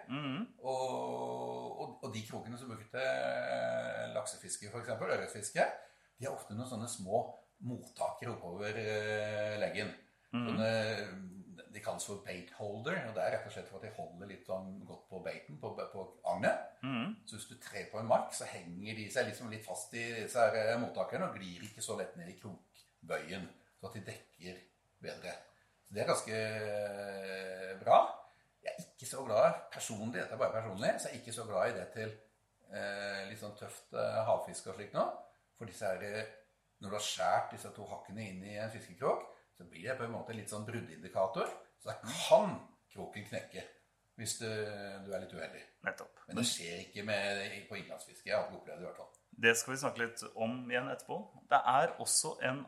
Og de krokene som bruker til laksefiske, for eksempel, ørretfiske, de har ofte noen sånne små mottakere oppover leggen. De kalles for bait holder, og det er rett og slett for at de holder litt sånn godt på baiten, på agnet. Så hvis du trer på en mark, så henger de seg liksom litt fast i disse her mottakerne, og glir ikke så lett ned i krokbøyen, så at de dekker bedre. Så det er ganske bra. Jeg er ikke så glad, personlig, dette er bare personlig, så jeg er ikke så glad i det til litt sånn tøft havfisk og slikt nå. For disse her, når du har skjært disse 2 hakkene inn i en fiskekrok, så blir det på en måte litt sånn bruddindikator, så da kan kroken knekke hvis du er litt uheldig. Nettopp. Men det skjer ikke på innlandsfiske, jeg har ikke opplevd det i hvert fall. Det skal vi snakke litt om igjen etterpå. Det er også en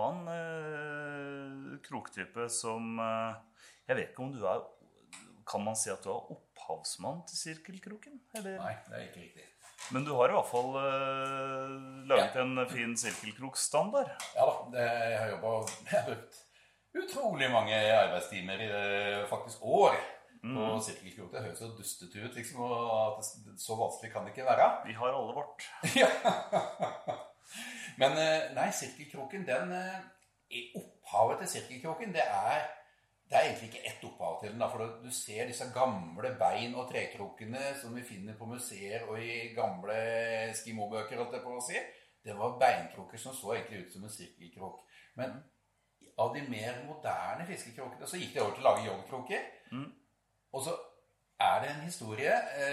annen kroktype som, jeg vet ikke om kan man si at du er opphavsmann til sirkelkroken? Eller? Nei, det er ikke riktig. Men du har i hvert fall laget en fin sirkelkrokstandard. Ja da, jeg har brukt utrolig mange arbeidstimer faktisk år på sirkelkrok. Det høres jo dustet ut, liksom, og at så vanskelig kan det ikke være. Vi har alle vårt. Ja. Men nei, sirkelkroken, opphavet til sirkelkroken, det er egentlig ikke ett opphav til den, da, for du ser disse gamle bein- og trekrokene som vi finner på museer og i gamle Eskimo-bøker, holdt jeg på å si. Det var beinkroker som så egentlig ut som en sirkelkrok. Men av de mer moderne fiskekrokene så gikk det over til å lage joggkroker. Og så er det en historie,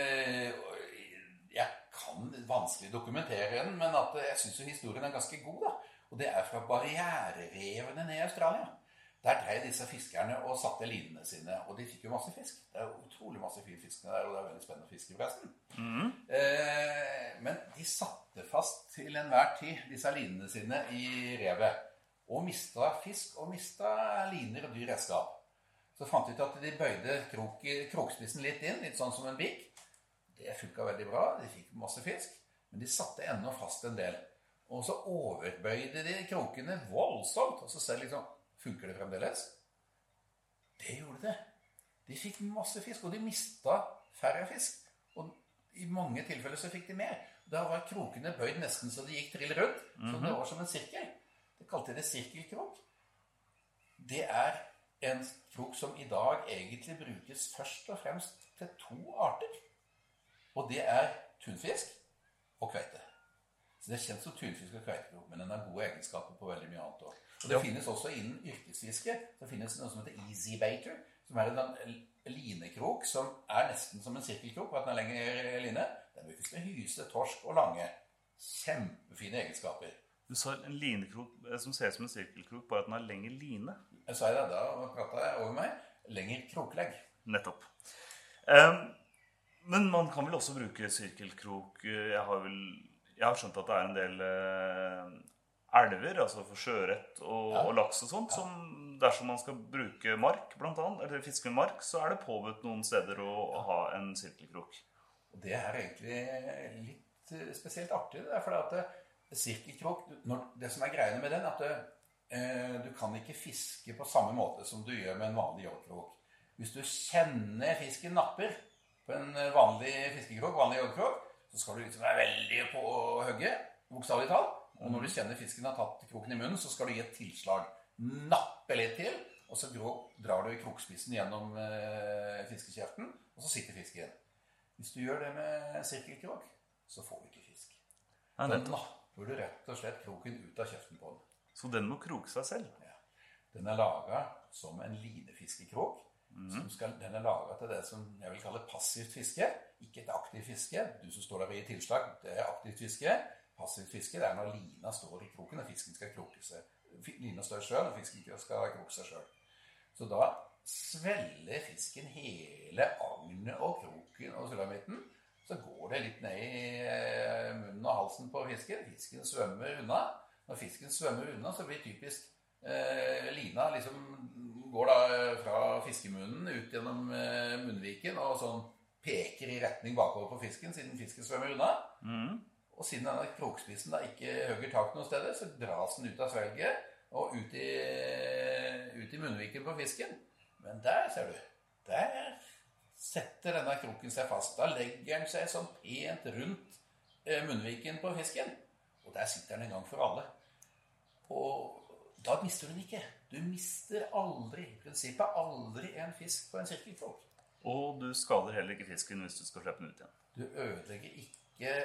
jeg kan vanskelig dokumentere den, men at jeg synes jo historien er ganske god da. Og det er fra barriererevene ned i Australia. Der drev disse fiskerne og satte linene sine, og de fikk jo masse fisk. Det er jo utrolig masse fin fisk der, og det er veldig spennende å fiske forresten. Men de satte fast til enhver tid disse linene sine i revet, og mistet fisk, og mistet liner og dyr redskap. Så fant de ut at de bøyde krokspissen litt inn, litt sånn som en bik. Det funket veldig bra, de fikk masse fisk, men de satte enda fast en del. Og så overbøyde de krokene voldsomt, og så ser det liksom, funker det fremdeles? Det gjorde det. De fikk masse fisk, og de mistet færre fisk. Og i mange tilfeller så fikk de mer. Da var krokene bøyd nesten så de gikk trill rundt, så det var som en sirkel. Det kalte det sirkelkrok. Det er en krok som i dag egentlig brukes først og fremst til 2 arter. Og det er tunfisk og kveite. Så det er kjent som tunfisk og kveitekrok, men den har gode egenskaper på veldig mye annet også. Og det finnes også innen yrkesfiske, så finnes noe som heter Easy Baiter, som er en linekrok som er nesten som en sirkelkrok, og at den er lengre line. Den brukes til hyse, torsk og lange. Kjempefine egenskaper. Du sa en linekrok som ser ut som en sirkelkrok, bare at den har lengre line. Jeg sa det, da pratet jeg over meg. Lengre kroklegg. Nettopp. Men man kan vel også bruke sirkelkrok. Jeg har skjønt at det er en del elver, altså for sjørett og laks og sånt, som dersom man skal bruke mark, blant annet, eller fiske med mark, så er det påbudt noen steder å ha en sirkelkrok. Og det er egentlig litt spesielt artig, det er fordi at sirkelkrok, det som er greiene med den, at du kan ikke fiske på samme måte som du gjør med en vanlig joggkrok. Hvis du kjenner fisken napper på en vanlig fiskekrok, vanlig joggkrok, så skal du liksom være veldig på hugget, bokstavelig talt. Og når du kjenner fisken har tatt kroken i munnen, så skal du gi et tilslag. Nappe litt til, og så drar du i krokspissen gjennom fiskekjeften, og så sitter fisken. Hvis du gjør det med sirkelkrok, så får du ikke fisk. Da napper du rett og slett kroken ut av kjeften på den. Så den må kroke seg selv? Ja. Den laget som en linefiskekrok. Den laget til det som jeg vil kalle passivt fiske. Ikke et aktivt fiske. Du som står der i tilslag, det aktivt fiske. Passivt fiske, det når lina står i kroken, og fisken skal kroke seg. Lina står selv, og fisken skal kroke seg selv. Så da svelger fisken hele agnet og kroken og sulamitten. Så går det litt ned i munnen og halsen på fisken. Fisken svømmer unna. Når fisken svømmer unna, så blir typisk lina liksom går da fra fiskemunnen ut gjennom munnviken og sånn peker i retning bakover på fisken siden fisken svømmer unna. Og siden denne krokspissen da ikke høgger tak noe sted, så dras den ut av svelget og ut i munnviken på fisken. Men der, ser du, der setter denne kroken seg fast. Da legger den seg sånn pent rundt munnviken på fisken. Og der sitter den en gang for alle. Og da mister du den ikke. Du mister aldri, i prinsippet aldri en fisk på en sirkelkrok. Og du skader heller ikke fisken hvis du skal slippe den ut igjen. Du ødelegger ikke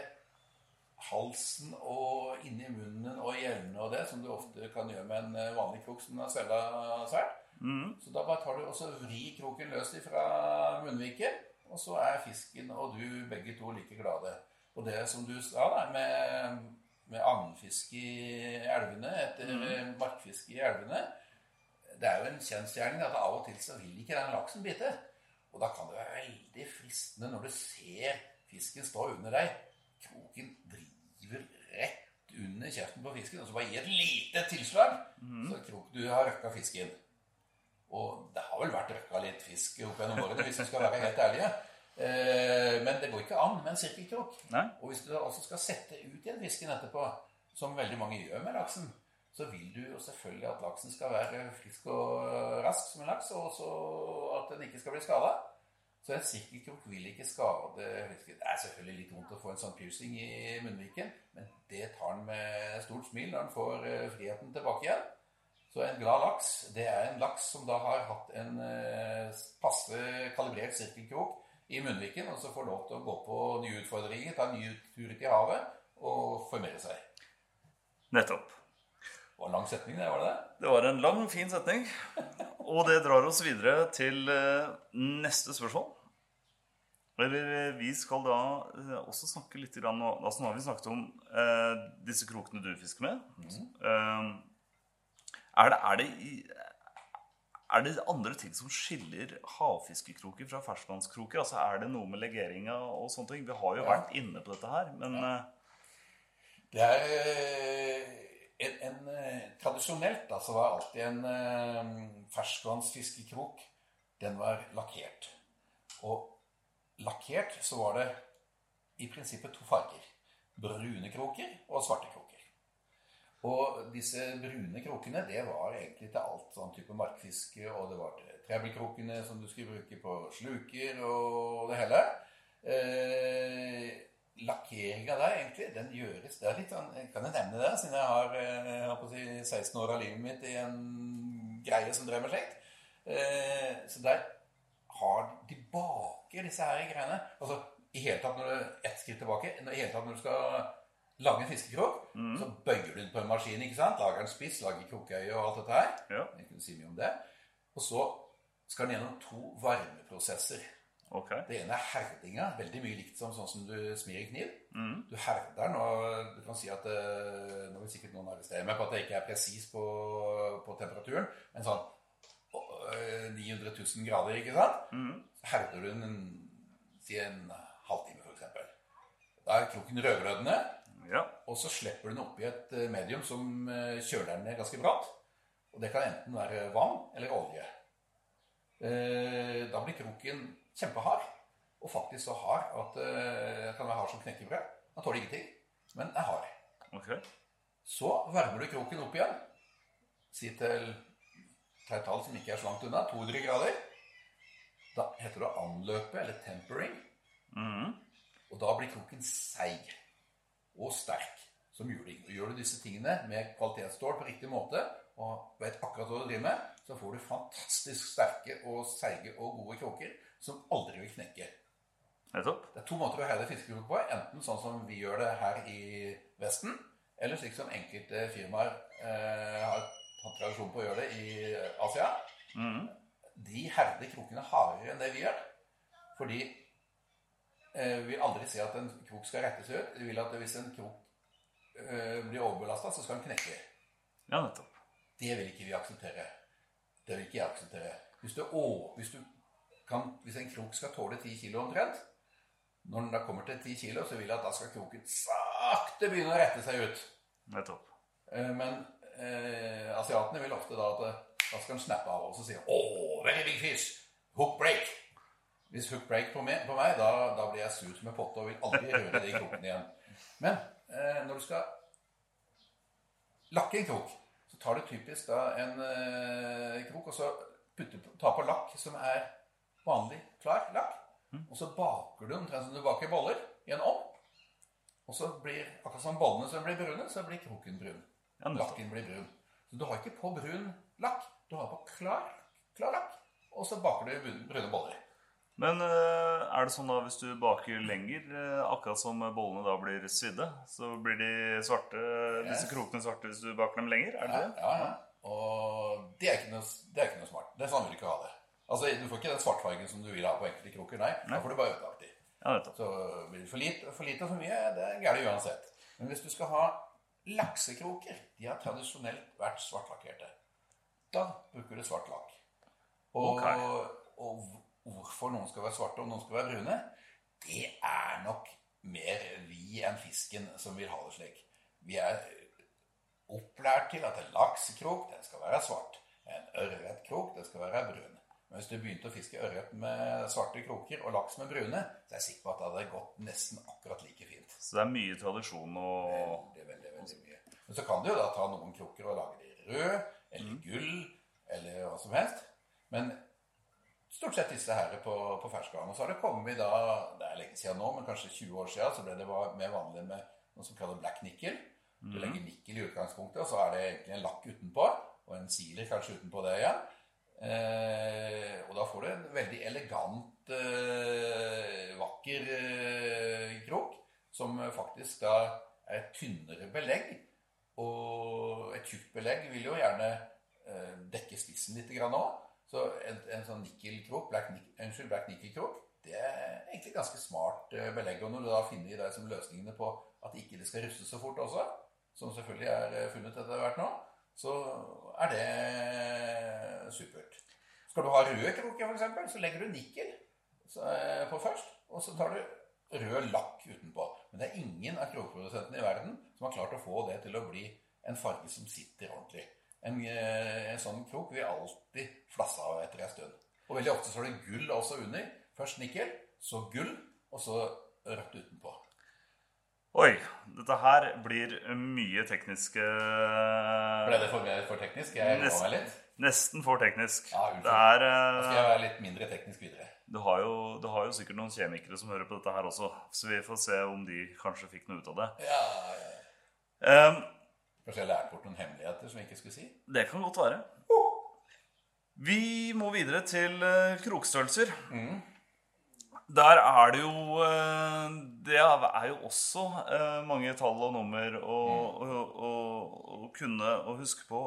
halsen og inni munnen og hjelmene og det, som du ofte kan gjøre med en vanlig krok som har svelget svært. Så da bare tar du også vri kroken løs fra munnviken, og så fisken og du begge to like glade. Og det som du sa da, med agnfisk i elvene, etter markfisk i elvene, det jo en kjensgjerning at av og til så vil ikke den laksen bite. Og da kan det være veldig fristende når du ser fisken stå under deg. Kroken driver rett under kjeften på fisken, og så bare gi et lite tilslag, så du har røkka fisken. Og det har vel vært røkka litt fisk opp gjennom årene, hvis du skal være helt ærlige. Men det går ikke an med en sirkelkrok. Og hvis du også skal sette ut igjen fisken etterpå, som veldig mange gjør med laksen, så vil du jo selvfølgelig at laksen skal være frisk og rask som en laks, og også at den ikke skal bli skadet. Så en sirkelkrok vil ikke skade fisken. Det selvfølgelig litt vondt å få en sånn piercing i munnviken, men det tar den med stort smil når den får friheten tilbake igjen. Så en glad laks, det en laks som da har hatt en passe kalibrert sirkelkrok i munnviken, og så får lov til å gå på nye utfordringer, ta nye turer til havet og formere seg. Nettopp. Det var en lang setning, det var det? Det var en lang, fin setning. Og det drar oss videre til neste spørsmål. Eller vi skal da også snakke litt grann, altså nå har vi snakket om disse krokene du fisker med. Er det andre ting som skiller havfiskekroker fra ferskvannskroker? Altså det noe med legeringa og sånne ting? Vi har jo vært inne på dette her, men... Det tradisjonelt da, så var alltid en ferskvannsfiskekrok, den var lakkert. Og lakkert så var det i prinsippet to farger. Brune kroker og svarte kroker. Og disse brune krokene, det var egentlig til alt sånn type markfiske, og det var til trebelkrokene som du skulle bruke på sluker og det hele. Lakkeringen der egentlig, den gjøres, det litt, kan jeg nevne det, siden jeg har på å si 16 år av livet mitt i en greie som drev med slikt. Så der har de baker disse her greiene. Altså, i hele tatt når du ett skritt tilbake, i hele tatt når du skal lage en fiskekrok, så bøyer du den på en maskin, ikke sant? Lager den spiss, lager krokøye og alt dette her. Jeg kunne si mye om det. Og så skal den gjennom to varmeprosesser. Det ene herdinga, veldig mye likt sånn som du smir i kniv. Du herder den, og du kan si at nå vil sikkert noen arrestere meg på at det ikke presis på temperaturen, men sånn 900 000 grader, ikke sant? Så herder du den si en halvtime for eksempel. Da kroken rødglødende, og så slipper du den opp i et medium som kjøler den ned ganske bratt. Og det kan enten være vann eller olje. Da blir kroken kjempehard, og faktisk så hard at det kan være hard som knekkebrød. Den tåler ingenting, men er hard. Så varmer du kroken opp igjen. Si til et tall som ikke så langt unna, 200 grader. Da heter det anløpe, eller tempering. Og da blir kroken seig og sterk. som juling. Og gjør du disse tingene med kvalitetsstål på riktig måte, og vet akkurat hva du driver med, så får du fantastisk sterke og seige og gode kroker som aldri vil knekke. Nettopp. Det er 2 måter å herde fiskekrok på, enten sånn som vi gjør det her i Vesten, eller slik som enkelte firmaer har hatt tradisjon på å gjøre det i Asia. De herder krokene hardere enn det vi gjør, fordi vi vil aldri si at en krok skal rette seg ut. Vi vil at hvis en krok blir overbelastet, så skal den knekke. Ja, nettopp. Det vil ikke vi akseptere. Det vil ikke jeg akseptere. Hvis en krok skal tåle 10 kilo omtrent, når den da kommer til 10 kilo, så vil jeg at da skal kroken sakte begynne å rette seg ut. Nettopp. Men asiatene vil ofte da at da skal den snappe av og så si very big fish, hook break. Hvis hook break på meg, da blir jeg sur som en potte og vil aldri røre det i kroken igjen. Men når du skal lakke en krok, så tar du typisk da en krok og så ta på lakk som er vanlig klar lakk, og så baker du omtrent som du baker boller i en ovn, og så blir, akkurat som bollene som blir brune, så blir kroken brun. Ja, lakken blir brun. Så du har ikke på brun lakk, du har på klar lakk, og så baker du brune boller. Men er det sånn da, hvis du baker lenger, akkurat som bollene da blir svidde, så blir de svarte, disse krokene svarte hvis du baker dem lenger, er det det? Ja. Og det er ikke noe smart. Det er sånn vil du ikke ha det. Altså, du får ikke den svartfargen som du vil ha på enkelte kroker, nei. Da får du bare ødelagt de. Ja, nettopp. Så blir det for lite og for mye, det er gærent uansett. Men hvis du skal ha laksekroker, de har tradisjonelt vært svartlakkerte. Da bruker du svart lakk. Og hvorfor noen skal være svarte og noen skal være brune, det er nok mer vi enn fisken som vil ha det slik. Vi er opplært til at en laksekrok, den skal være svart. En ørretkrok, den skal være brun. Men hvis du begynte å fiske ørret med svarte kroker og laks med brune, så er jeg sikker på at det hadde gått nesten akkurat like fint. Så det er mye tradisjon og... Det er veldig mye. Men så kan du jo da ta noen kroker og lage det i rød, eller gull, eller hva som helst. Men stort sett disse her på ferskvann. Og så har det kommet da, det er lenge siden nå, men kanskje 20 år siden, så ble det mer vanlig med noe som kalles black nickel. Du legger nikkel i utgangspunktet, og så er det egentlig en lakk utenpå, og en siler kanskje utenpå det igjen. Og da får du en veldig elegant, vakker krok, som faktisk da er et tynnere belegg, og et tjukt belegg vil jo gjerne dekke spissen litt grann også. Så en sånn nikkelkrok, black nikkelkrok, det er egentlig ganske smart belegg. Og når du da finner deg som løsningene på at ikke det skal ruste så fort også, som selvfølgelig er funnet etter hvert nå, så er det supert. Skal du ha røde kroker for eksempel, så legger du nikkel på først, og så tar du rød lakk utenpå. Men det er ingen av krokprodusentene i verden som har klart å få det til å bli en farge som sitter ordentlig. En sånn krok vil alltid flasse av etter en stund. Og veldig ofte så er det gull også under. Først nikkel, så gull, og så rødt utenpå. Oi, dette her blir mye tekniske... Ble det for teknisk? Jeg roer meg litt. Nesten for teknisk. Ja, unnskyld. Da skal jeg være litt mindre teknisk videre. Du har jo sikkert noen kjemikere som hører på dette her også, så vi får se om de kanskje fikk noe ut av det. Ja. Kanskje jeg lærte bort noen hemmeligheter som jeg ikke skulle si? Det kan godt være. Vi må videre til krokstørrelser. Der er det jo også mange tall og nummer å kunne og huske på.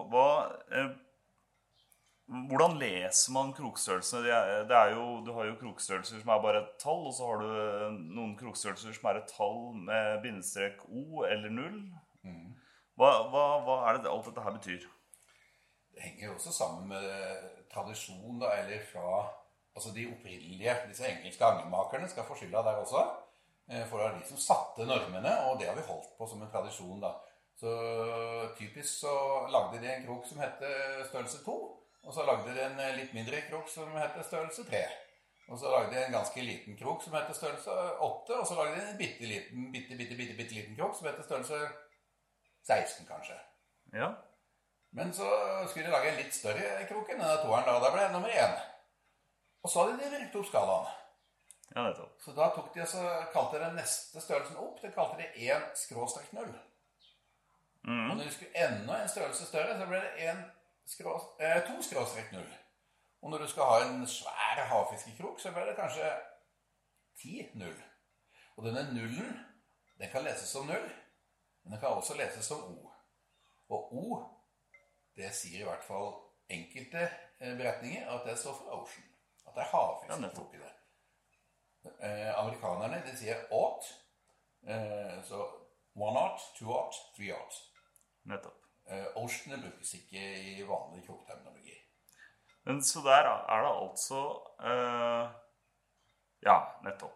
Hvordan leser man krokstørrelsene? Du har jo krokstørrelser som er bare et tall, og så har du noen krokstørrelser som er et tall med bindestrek O eller 0. Hva er det alt dette her betyr? Det henger jo også sammen med tradisjon da, eller fra de opprinnelige, disse engelske angelmakerne skal få skylda der også, for det er de som satte normene, og det har vi holdt på som en tradisjon da. Så typisk så lagde de en krok som hette størrelse 2, og så lagde de en litt mindre krok som hette størrelse 3. Og så lagde de en ganske liten krok som hette størrelse 8, og så lagde de en bitte liten krok som hette størrelse 16 kanskje. Ja. Men så skulle de lage en litt større krok enn denne toeren da ble det nummer 1. Og så hadde de brukt opp skalaen. Ja, nettopp. Så da tok de og så kalte den neste størrelsen opp, det kalte de 1/0. Og når du skulle enda en størrelse større, så ble det 2/0. Og når du skal ha en svær havfiskekrok, så ble det kanskje 10/0. Og denne nullen, den kan leses som 0, men den kan også leses som O. Og O, det sier i hvert fall enkelte beretninger at det står for ocean. At det er havfiskekrokene. Amerikanerne, de sier ought, så 1/0, 2/0, 3/0. Nettopp. Oceanene brukes ikke i vanlig krokterminologi. Men så der er det altså ja, nettopp.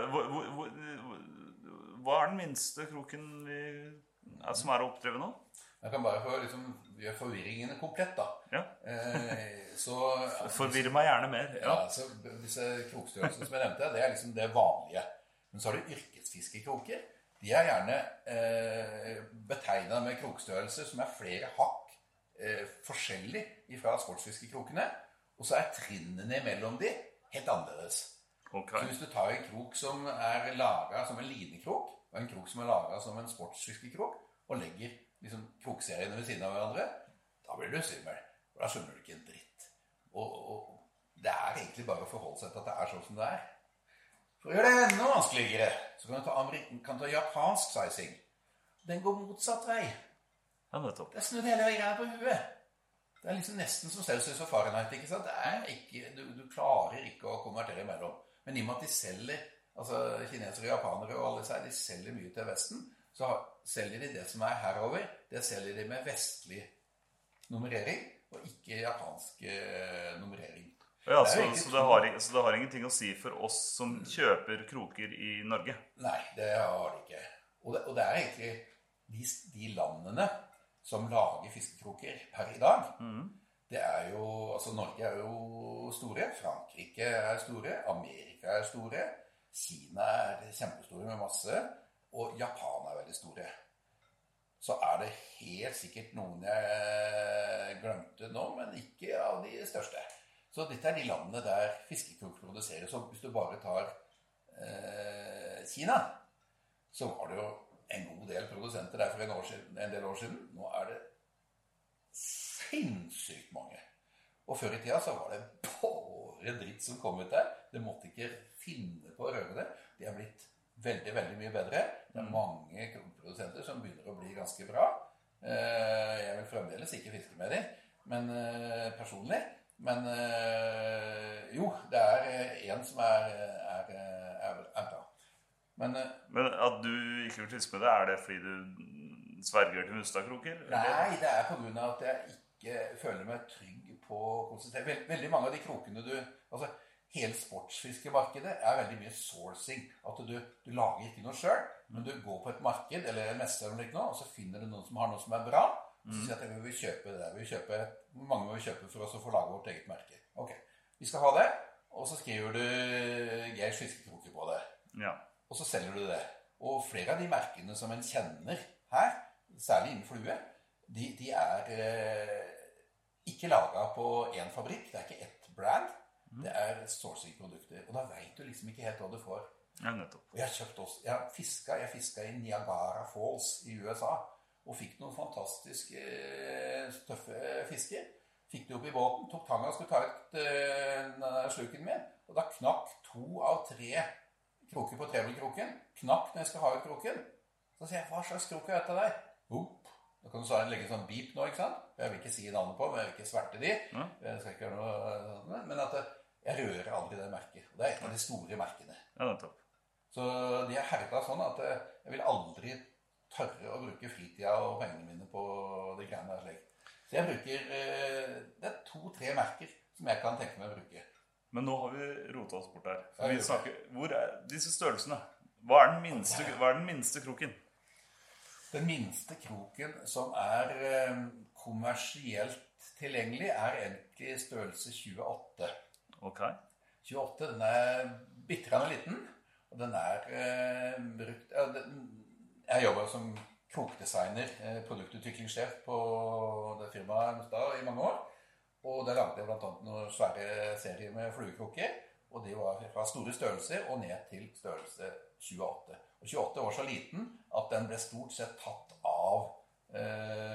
Hva er den minste kroken som er å oppdrive nå? Jeg kan bare få gjøre forvirringene komplett da. Ja. Forvirr meg gjerne mer. Ja, så disse krokstørrelsene som jeg nevnte, det er det vanlige. Men så har du yrkesfiskekroker. De er gjerne betegnet med krokstørrelser som er flere hakk forskjellig fra sportsfiskekrokene, og så er trinnene mellom de helt annerledes. Okay. Så hvis du tar en krok som er laget som en linekrok, og en krok som er laget som en sportsfiskekrok, og legger krokseriene ved siden av hverandre, da blir du svimmel. Da skjønner du ikke en dritt. Og det er egentlig bare å forholde seg til at det er sånn som det er. For å gjøre det enda vanskeligere, så kan du ta japansk sizing. Den går motsatt vei. Ja, nettopp. Det er snudd hele veien på huet. Det er nesten som Celsius og Fahrenheit, ikke sant? Det er ikke, du klarer ikke å konvertere imellom. Men i og med at de selger, altså kinesere og japanere og alle seg, de selger mye til Vesten, så selger de det som er herover, det selger de med vestlig nummerering, og ikke japansk nummerering. Ja, så det har ingenting å si for oss som kjøper kroker i Norge? Nei, det har det ikke. Og det er egentlig de landene som lager fiskekroker per i dag. Det er jo, altså Norge er jo store, Frankrike er store, Amerika er store, Kina er kjempestore med masse, og Japan er veldig store. Så er det helt sikkert noen jeg glemte nå, men ikke av de største. Så dette er de landene der fiskekrok produseres. Så hvis du bare tar Kina, så var det jo en god del produsenter der for en del år siden. Nå er det sinnssykt mange. Og før i tida så var det bare dritt som kom ut der. Det måtte ikke finne på å røre det. De har blitt veldig, veldig mye bedre. Det er mange produsenter som begynner å bli ganske bra. Jeg vil fremdeles ikke fiske med dem, men personlig. Men jo, det er en som er bra. Men at du ikke vil fiske med det, er det fordi du sverger til Mustadkroker? Nei, det er på grunn av at jeg ikke føler meg trygg på å konsentrere. Veldig mange av de krokene altså hele sportsfiskemarkedet er veldig mye sourcing. At du lager ikke noe selv, men du går på et marked eller en messe eller noe, og så finner du noen som har noe som er bra, og så sier at vi vil kjøpe det. Mange må vi kjøpe for oss å få lage vårt eget merke. Ok, vi skal ha det, og så skriver du Geirs fiskekroker på det. Ja. Og så selger du det. Og flere av de merkene som en kjenner her, særlig innen flue, de er ikke laget på en fabrikk. Det er ikke ett brand. Det er sourcing-produkter. Og da vet du liksom ikke helt hva du får. Ja, nettopp. Og jeg fisket i Niagara Falls i USA, og fikk noen fantastiske tøffe fisker. Fikk det opp i båten, tok tanga og skulle ta ut sluken min, og da knakk 2 av 3 kroker på trebelkroken, knakk når jeg skal ha ut kroken. Så sier jeg, hva slags krok er dette der? Da kan du legge en sånn beep nå, ikke sant? Jeg vil ikke si navnet på, men jeg vil ikke sverte de. Jeg skal ikke gjøre noe, men at jeg rører aldri det merket. Og det er et av de store merkene. Ja, nettopp. Så de er herdet sånn at jeg vil aldri tørre å bruke fritida og pengene mine på de greiene der slik. Så jeg bruker, det er 2-3 merker som jeg kan tenke meg å bruke. Men nå har vi rotet oss bort her. Hvor er disse størrelsene? Hva er den minste kroken? Den minste kroken som er kommersielt tilgjengelig er egentlig størrelse 28. Ok. 28, den er bitterende liten, og den er brukt... Jeg jobber som krokdesigner, produktutviklingssjef på det firmaet i mange år. Og der lagde jeg blant annet noen svære serier med fluekroker, og de var fra store størrelser og ned til størrelse 28. Og 28 var så liten at den ble stort sett tatt av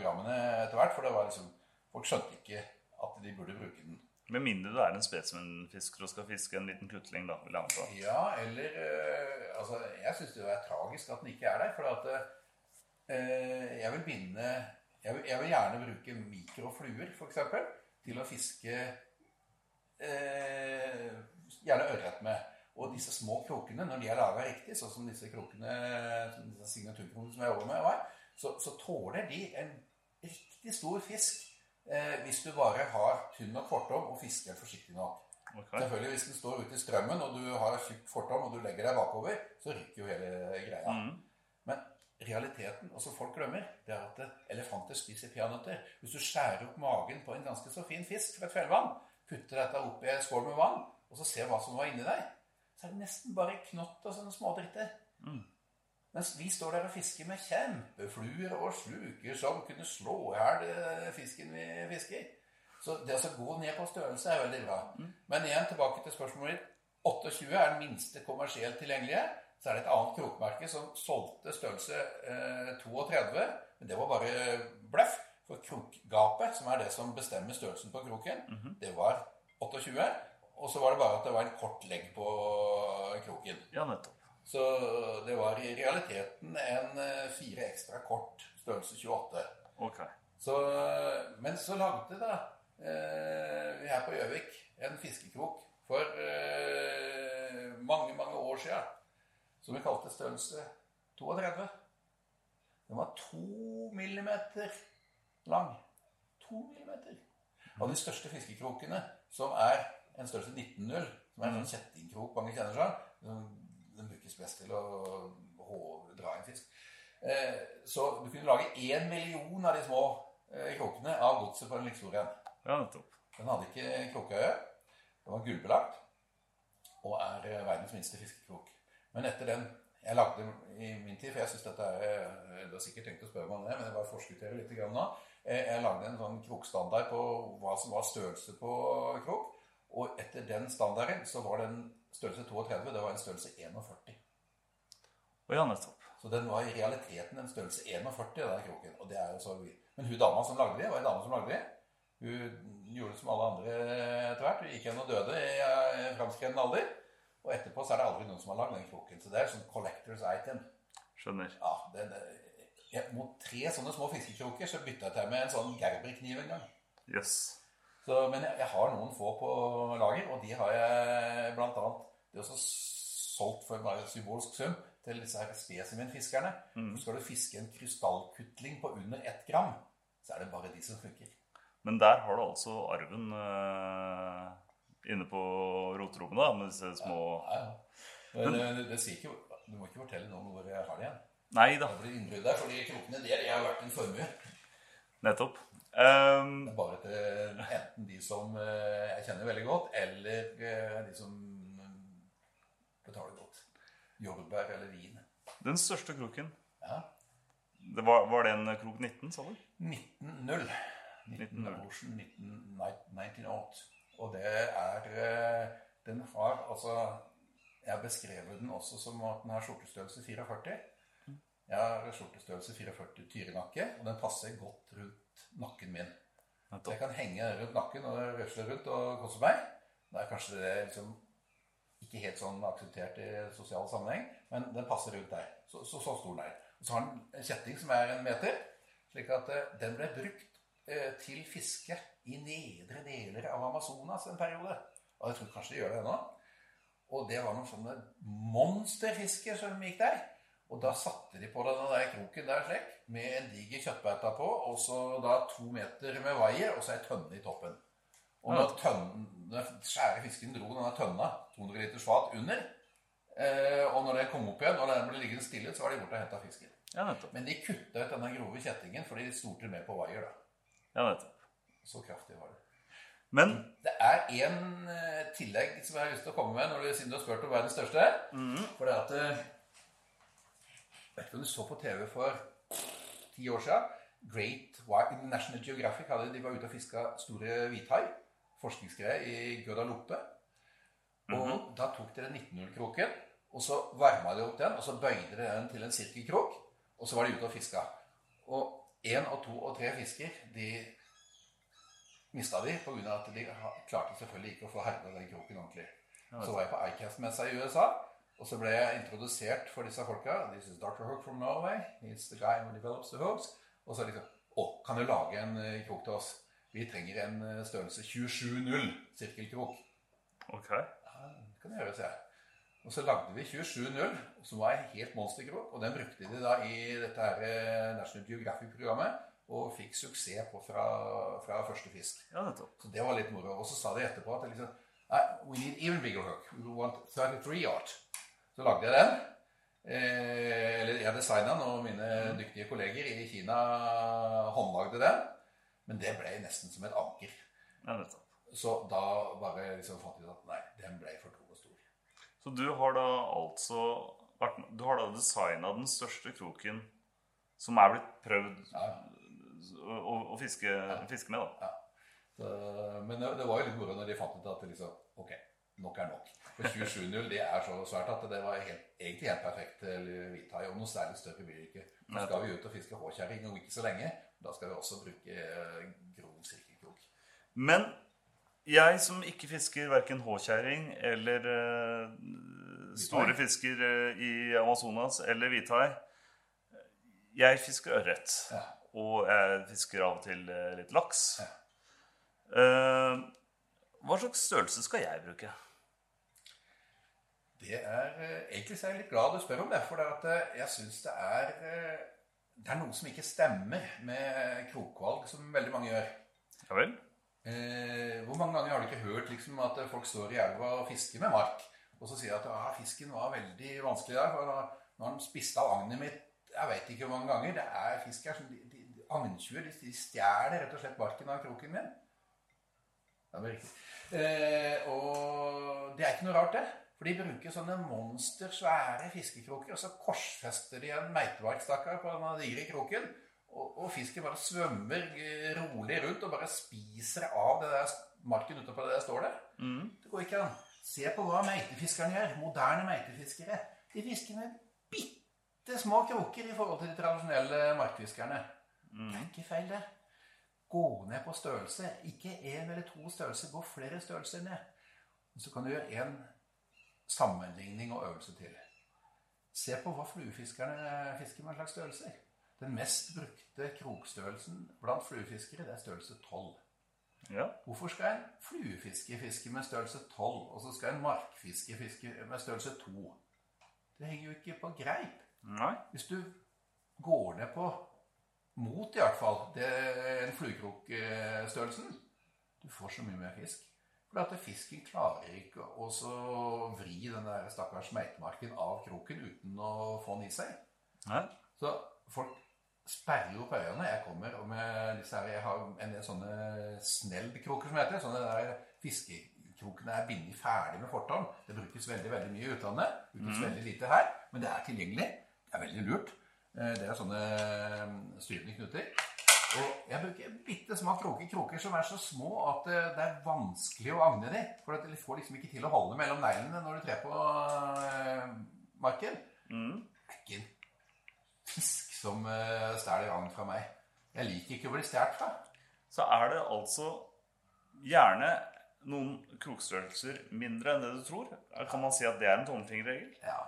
programmene etter hvert, for det var liksom, folk skjønte ikke at de burde bruke den. Med mindre du en spesimenfisker og skal fiske en liten kutling da, vil jeg anta. Ja, eller, altså, jeg synes det tragisk at den ikke der, for at jeg vil gjerne bruke mikrofluer, for eksempel, til å fiske gjerne ørret med. Og disse små krokene, når de laget riktig, sånn som disse krokene, disse signaturkrokene som jeg jobber med, så tåler de en riktig stor fisk hvis du bare har tynn og kortom og fisker forsiktig nok. Okay. Selvfølgelig, hvis den står ute i strømmen, og du har tjukk fortom, og du legger deg bakover, så rykker jo hele greia. Men realiteten, og som folk glemmer, det at elefanter spiser peanøtter. Hvis du skjærer opp magen på en ganske så fin fisk fra et fjellvann, putter dette opp i en skål med vann, og så ser hva som var inni deg, så det nesten bare knott og sånne smådritter. Mens vi står der og fisker med kjempefluer og sluker som kunne slå her fisken vi fisker. Så det å gå ned på størrelse veldig bra. Men igjen tilbake til spørsmålet. 28 den minste kommersielt tilgjengelige. Så det et annet krokmerke som solgte størrelse 32, men det var bare bløff. For krokgapet, som det som bestemmer størrelsen på kroken, det var 28. Og så var det bare at det var en kort legg på kroken. Ja, nettopp. Så det var i realiteten en 4 ekstra kort størrelse 28. Ok. Men så lagde da vi her på Gjøvik en fiskekrok for mange, mange år siden, som vi kalte størrelse 32. Den var 2 millimeter lang. 2 millimeter. Av de største fiskekrokene, som en størrelse 19,0, som en sånn kjettingkrok mange kjenner seg, den brukes best til å dra en fisk. Så du kunne lage 1 million av de små krokene av godset på en like stor en. Ja, nettopp. Den hadde ikke krokøye. Den var gullbelagt, og verdens minste fiskekrok. Men etter den, jeg lagde i min tid, for jeg synes dette du har sikkert tenkt å spørre meg om det, men jeg bare forskutterer litt grann nå. Jeg lagde en sånn krokstandard på hva som var størrelse på krok, og etter den standarden så var den størrelse 32, det var en størrelse 41. Ja, nettopp. Så den var i realiteten en størrelse 41, den kroken, og det jo så vidt. Men hun dama som lagde det, var en dame som lagde det. Hun gjorde det som alle andre etter hvert. Hun gikk igjen og døde i fremskreden alder, og etterpå så det aldri noen som har lagd den kroken. Så det sånn collector's item. Skjønner. Ja, mot 3 sånne små fiskekroker så byttet jeg til med en sånn gerberkniv en gang. Yes. Men jeg har noen få på lager, og de har jeg blant annet, det også solgt for bare symbolsk sum til disse her spesimenfiskerne. Så skal du fiske en krystallkutling på under 1 gram, så det bare de som funker. Men der har du altså arven inne på roterommet da, med disse små... Ja. Det sier ikke, du må ikke fortelle noen hvor jeg har det igjen. Nei da. Det blir innbrudd der, fordi krokene der har vært en formue. Nettopp. Det bare til enten de som jeg kjenner veldig godt, eller de som betaler godt. Jordbær eller vin. Den største kroken? Ja. Var det en krok 19, sa du? 19,0. 1908. Og det den har, altså, jeg har beskrevet den også som at den har skjortestørrelse 44. Jeg har skjortestørrelse 44 tyrenakke, og den passer godt rundt nakken min. Så jeg kan henge rundt nakken og røsle rundt og koste meg. Det kanskje det liksom ikke helt sånn akseptert i sosial sammenheng, men den passer rundt der. Så stor den Og så har den en kjetting som 1 meter, slik at den ble brukt til fiske i nedre deler av Amazonas en periode. Og jeg tror kanskje de gjør det ennå. Og det var noen sånne monsterfisker som gikk der. Og da satte de på denne der kroken der slik, med en diger kjøttbeita på, og så da 2 meter med vaier, og så en tønne i toppen. Og når skjære fisken dro denne tønna, 200 liters fat under, og når den kom opp igjen, og den ble liggende stille, så var de borte og hentet fisken. Ja, nettopp. Men de kuttet ut denne grove kjettingen, fordi de stolte med på vaier da. Ja, nettopp. Så kraftig var det. Men det en tillegg som jeg har lyst til å komme med, siden du har spurt om verdens største, for det at vet du om du så på TV for 10 år siden, National Geographic de var ute og fisket store hvithai, forskningsgreier i Guadalupe, og da tok de den 19,0-kroken, og så varmet de opp den, og så bøyde de den til en sirkelkrok, og så var de ute og fisket. Og 1 og 2 og 3 fisker, de mistet de på grunn av at de klarte selvfølgelig ikke å få herdet den kroken ordentlig. Så var jeg på ICAST-messa i USA, og så ble jeg introdusert for disse folka. This is Dr. Hook from Norway. He's the guy who develops the hooks. Og så liksom, kan du lage en krok til oss? Vi trenger en størrelse 27-0 sirkelkrok. Ok. Ja, det kan jeg gjøre, sier jeg. Og så lagde vi 27-0, som var en helt monsterkrok, og den brukte de da i dette her National Geographic-programmet, og fikk suksess på fra første fisk. Ja, nettopp. Så det var litt moro. Og så sa de etterpå at liksom, we need even bigger hook. We want 33-yard. Så lagde jeg den. Eller jeg designet den, og mine dyktige kolleger i Kina håndlagde den. Men det ble nesten som et anker. Ja, nettopp. Så da bare liksom fant jeg at nei, den ble for tung og stor. Så du har da designet den største kroken som blitt prøvd å fiske med, da. Ja. Men det var jo litt moro når de fant ut at det liksom, ok, nok nok. For 27-0, det så svært at det var egentlig helt perfekt til hvithai, og noe særlig større blir det ikke. Nå skal vi ut og fiske håkjæring, og ikke så lenge. Da skal vi også bruke grov sirkelkrok. Men jeg som ikke fisker hverken håkjæring eller store fisker i Amazonas eller hvithai, jeg fisker ørret. Ja. Og jeg fisker av og til litt laks. Ja. Hva slags størrelse skal jeg bruke? Det egentlig så jeg litt glad du spør om det, for jeg synes det er noe som ikke stemmer med krokvalg, som veldig mange gjør. Ja vel? Hvor mange ganger har du ikke hørt liksom, at folk står i elva og fisker med mark, og så sier at fisken var veldig vanskelig der, for når han spiste av agnet mitt, jeg vet ikke hvor mange ganger, det fisk her som agntjuer, de stjeler rett og slett barken av kroken min. Det er riktig. Og det ikke noe rart det, for de bruker sånne monstersvære fiskekroker, og så korsfester de en meitebarkstakker på denne digre kroken, og fisken bare svømmer rolig rundt og bare spiser av det der marken utenpå det der står der. Det går ikke an. Se på hva meitefiskerne gjør, moderne meitefiskere. De fisker med bitte små kroker i forhold til de tradisjonelle markfiskerne. Det ikke feil det. Gå ned på størrelse, ikke 1 eller 2 størrelser, gå flere størrelser ned. Og så kan du gjøre en sammenligning og øvelse til. Se på hva fluefiskerne fisker med en slags størrelser. Den mest brukte krokstørrelsen blant fluefiskere, det størrelse 12. Ja. Hvorfor skal en fluefiske fiske med størrelse 12, og så skal en markfiske fiske med størrelse 2? Det henger jo ikke på greip. Nei. Hvis du går ned på mot i hvert fall, en fluekrokstørrelsen, du får så mye mer fisk. For at fisken klarer ikke å vri den der stakkars meitemarken av kroken uten å få den i seg. Nei. Så folk sperrer jo på øynene. Jeg kommer og med disse her, jeg har en del sånne snellkroker som heter, sånne der fiskekrokene bindet ferdig med fortånd. Det brukes veldig, veldig mye i utlandet, brukes veldig lite her, men det tilgjengelig. Det veldig lurt. Det sånne styrende knuter. Og jeg bruker bittesmå kroker som så små at det vanskelig å agne dem, for at de får liksom ikke til å holde mellom neglene når du trer på marken. Det ikke en fisk som stjeler agn fra meg. Jeg liker ikke å bli stjert fra. Så det altså gjerne noen krokstørrelser mindre enn det du tror? Kan man si at det en tommelfingerregel? Ja,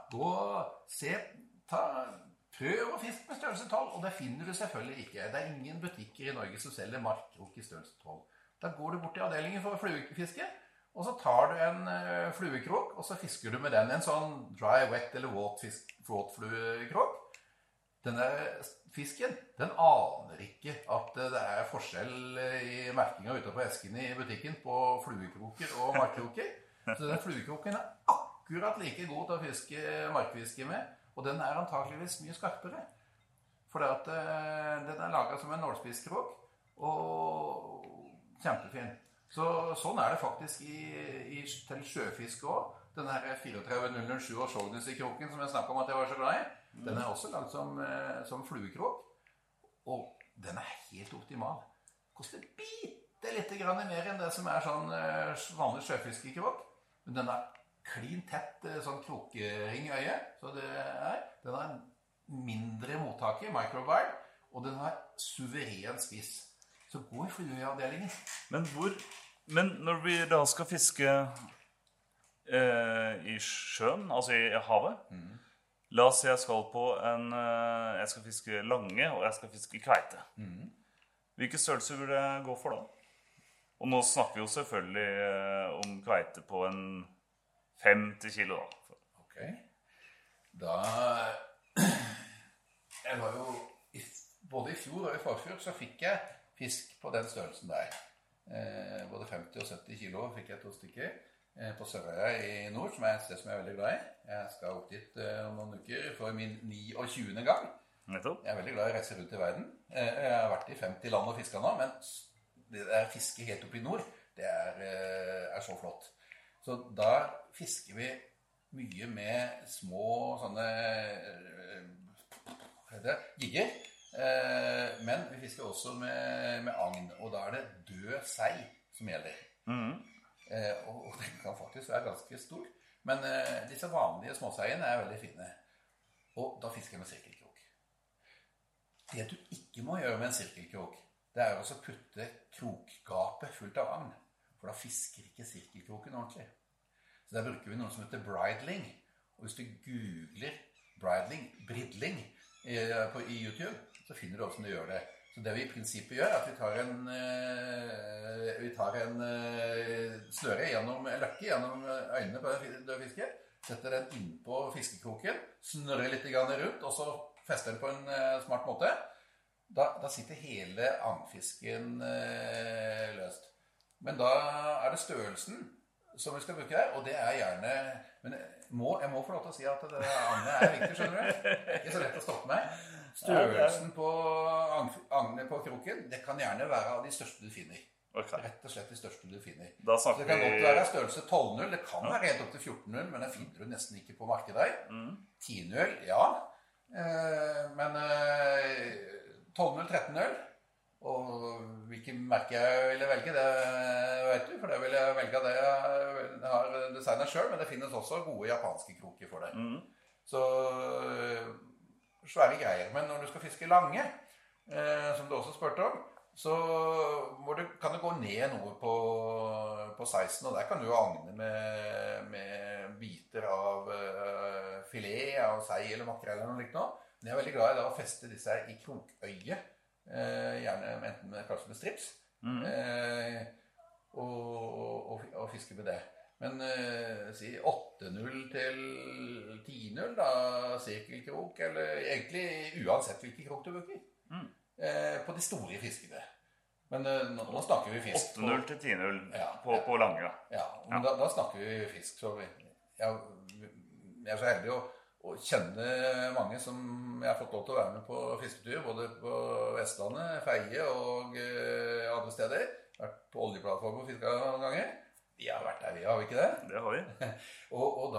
prøv å fiske med størrelse 12, og det finner du selvfølgelig ikke. Det ingen butikker i Norge som selger markkrok i størrelse 12. Da går du bort til avdelingen for fluefiske, og så tar du en fluekrok, og så fisker du med den. En sånn dry, wet eller våt fluekrok. Denne fisken, den aner ikke at det forskjell i merkinga ute på esken i butikken på fluekroker og markkroker. Så den fluekroken akkurat like god til å fiske markfiske med, og den antageligvis mye skarpere. For den laget som en nålspisskrok, og kjempefin. Sånn det faktisk til sjøfisk også. Den her 34-007 og Sjognes i kroken som jeg snakket om at jeg var så glad i, den også laget som fluekrok, og den helt optimal. Koster bitte litt grann mer enn det som sånn vanlig sjøfiskekrok, men den klin tett sånn krokring i øyet, så den mindre mottaker, microbar, og den har suveren spiss. Så går flueavdelingen. Men når vi da skal fiske i sjøen, altså i havet, la oss si jeg skal fiske lange, og jeg skal fiske kveite. Hvilke størrelser vil jeg gå for da? Og nå snakker vi jo selvfølgelig om kveite på en 50 kilo da. Ok. Da... Jeg var jo... Både i fjor og i forfjor så fikk jeg fisk på den størrelsen der. Både 50 og 70 kilo fikk jeg 2 stykker på Sørøya i nord, som et sted som jeg er veldig glad i. Jeg skal opp dit om noen uker for min 29. gang. Nettopp. Jeg er veldig glad i å reise rundt i verden. Jeg har vært i 50 land og fisket nå, men det der fiske helt oppe i nord, det er så flott. Så da fisker vi mye med små sånne gigger. Men vi fisker også med agn, og da er det død sei som gjelder. Og den kan faktisk være ganske stor. Men disse vanlige småseiene er veldig fine. Og da fisker jeg med sirkelkrok. Det du ikke må gjøre med en sirkelkrok, det er også å putte krokgapet fullt av agn. For da fisker ikke sirkelkroken ordentlig. Så der bruker vi noe som heter bridling. Og hvis du googler bridling i YouTube, så finner du hvordan du gjør det. Så det vi i prinsippet gjør, er at vi tar en sløre gjennom løkke, gjennom øynene på den døde fisken, setter den inn på fiskekroken, snørrer litt rundt, og så fester den på en smart måte. Da sitter hele agnfisken løst. Men da er det størrelsen som vi skal bruke her, og det er gjerne... Men jeg må få lov til å si at agnet er viktig, skjønner du? Det er ikke så lett å stoppe meg. Størrelsen på agnet på kroken, det kan gjerne være av de største du finner. Okay. Rett og slett de største du finner. Så det kan godt være størrelse 12-0, det kan være helt opp til 14-0, men det finner du nesten ikke på markedet. 10-0, ja. Men 12-0, 13-0, og hvilke merke jeg ville velge, det vet du, for det vil jeg velge det jeg har designet selv, men det finnes også gode japanske kroker for det. Så svære greier, men når du skal fiske lange, som du også spurte om, så kan du gå ned noe på 16, og der kan du agne med biter av filet, av sei eller makrell eller noe likt nå. Men jeg er veldig glad i da å feste disse i krokøye, gjerne enten kanskje med strips, og fiske med det. Men si 8-0 til 10-0 da, sirkelkrok, eller egentlig uansett hvilke krok du bruker, på de store fiskene. Men nå snakker vi fisk. 8-0 til 10-0 på lange. Ja, men da snakker vi fisk. Så jeg er så heldig å kjenne mange som jeg har fått lov til å være med på fisketur, både på Vestlandet, Feie og andre steder. Vært på oljeplattform og fisket noen ganger. Vi har vært der, har vi ikke det? Det har vi. og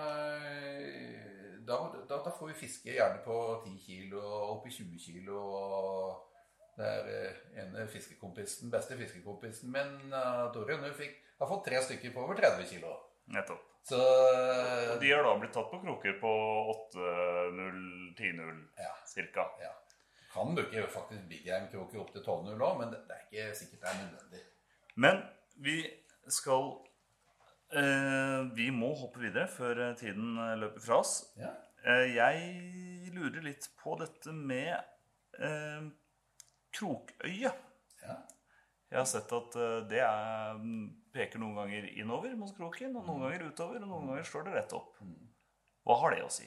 da får vi fiske gjerne på 10 kilo, opp i 20 kilo, og det er ene fiskekompisen, beste fiskekompisen, men Toren har fått 3 stykker på over 30 kilo. Nettopp. Så, de har da blitt tatt på kroker på 8-0, 10-0, cirka. Ja. Kan bruke faktisk Big Game kroker opp til 12-0 også, men det er ikke sikkert det er nødvendig. Men vi må hoppe videre før tiden løper fra oss. Ja. Jeg lurer litt på dette med krokøye. Ja. Jeg har sett at det peker noen ganger innover mot kroken, og noen ganger utover, og noen ganger slår det rett opp. Hva har det å si?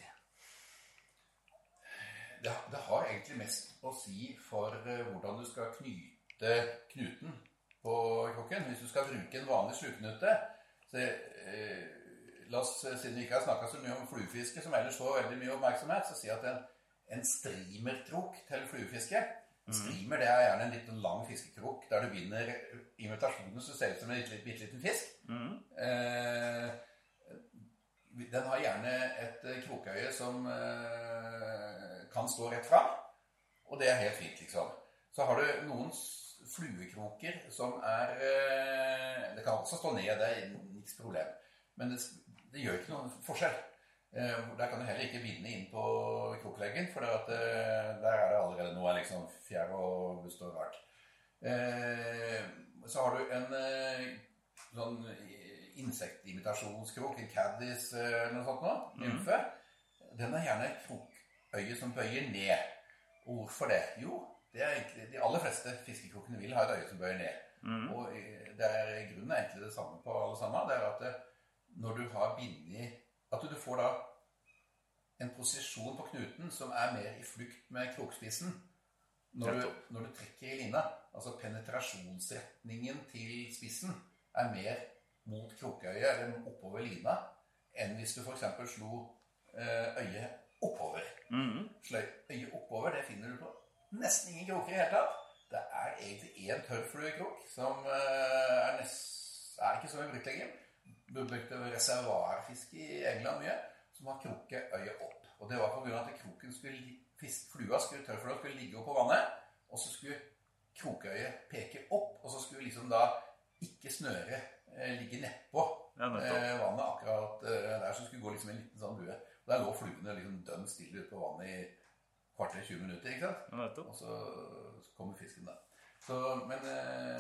Det har egentlig mest å si for hvordan du skal knyte knuten på kroken. Hvis du skal bruke en vanlig sluknute, så la oss, siden vi ikke har snakket så mye om fluefiske, som ellers får veldig mye oppmerksomhet, så si at en streamerkrok til fluefiske, en streamer, det er gjerne en litt lang fiskekrok, der du binder imitasjonen så ser ut som en bitteliten fisk. Den har gjerne et krokøye som kan stå rett fram, og det er helt fint, liksom. Så har du noen fluekroker som det kan også stå ned, det er ikke problem. Men det gjør ikke noen forskjell. Der kan du heller ikke binde inn på krokleggen, for der det allerede noe liksom fjær og bust og rart. Så har du en sånn insektimitasjonskrok, en caddis eller noe sånt nå, nymfe. Den gjerne krokøye som bøyer ned. Og hvorfor det? Jo, det egentlig, de aller fleste fiskekrokene vil ha et øye som bøyer ned. Og grunnen egentlig det samme på alle sammen. Det at når du har bindet, at du får da en posisjon på knuten som mer i flukt med krokspissen når du trekker i lina. Altså penetrasjonsretningen til spissen mer mot krokøyet eller oppover lina enn hvis du for eksempel slo øyet oppover. Sløy øyet oppover, det finner du på nesten ingen kroker i hele tatt. Det egentlig en tørrfluekrok som ikke så mye brukt lenger. Du brukte reservoarfisk i England mye, som har krokeøyet opp. Og det var på grunn av at tørrflua skulle ligge opp på vannet, og så skulle krokeøyet peke opp, og så skulle liksom da ikke snøre ligge nedpå vannet akkurat der, så skulle gå liksom en liten sånn bue. Og der lå fluene liksom dønn stille ut på vannet i kvarter 20 minutter, ikke sant? Og så kommer fisken da. Men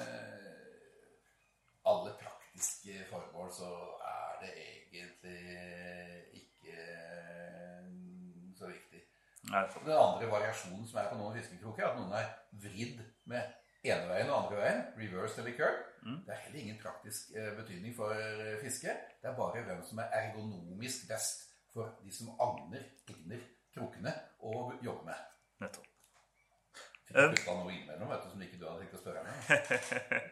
alle praktiske formål så det egentlig ikke så viktig. Den andre variasjonen som på noen fiskekroker at noen vridd med ene veien og andre veien, reverse eller curl. Det heller ingen praktisk betydning for fiske. Det bare hvem som ergonomisk best for de som egner krokene og jobber med. Nettopp. Fikk du putta noe innimellom, vet du, som ikke du hadde tenkt å spørre meg?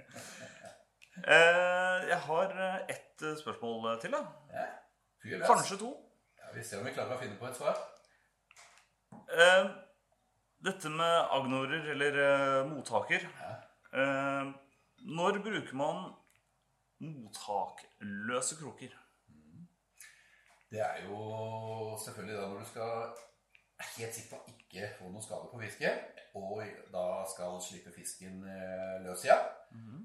Jeg har ett spørsmål til da. Ja, kanskje to. Ja, vi ser om vi klarer å finne på et svar. Dette med agnorer eller mottaker. Når bruker man mottakløse kroker? Det jo selvfølgelig da når du skal helt sikker på ikke få noe skade på fisken, og da skal slippe fisken løs igjen.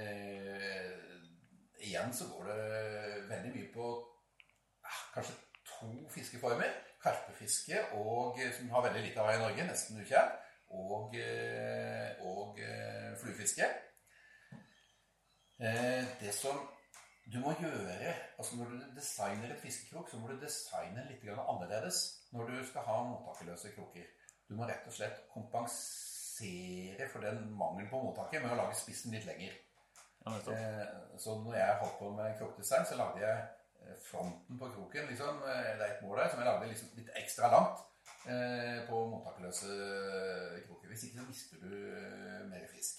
Igjen så går det veldig mye på kanskje 2 fiskeformer. Karpefiske, som har veldig lite av i Norge, nesten ukjent, og fluefiske. Det som du må gjøre, altså når du designer et fiskekrok, så må du designe litt annerledes når du skal ha mottakeløse kroker. Du må rett og slett kompensere for den mangelen på mottaker med å lage spissen litt lenger. Så når jeg holdt på med krokdesign, så lagde jeg fronten på kroken, liksom, det et mål der, som jeg lagde liksom litt ekstra langt på mottakeløse kroker. Hvis ikke så mister du mer fisk.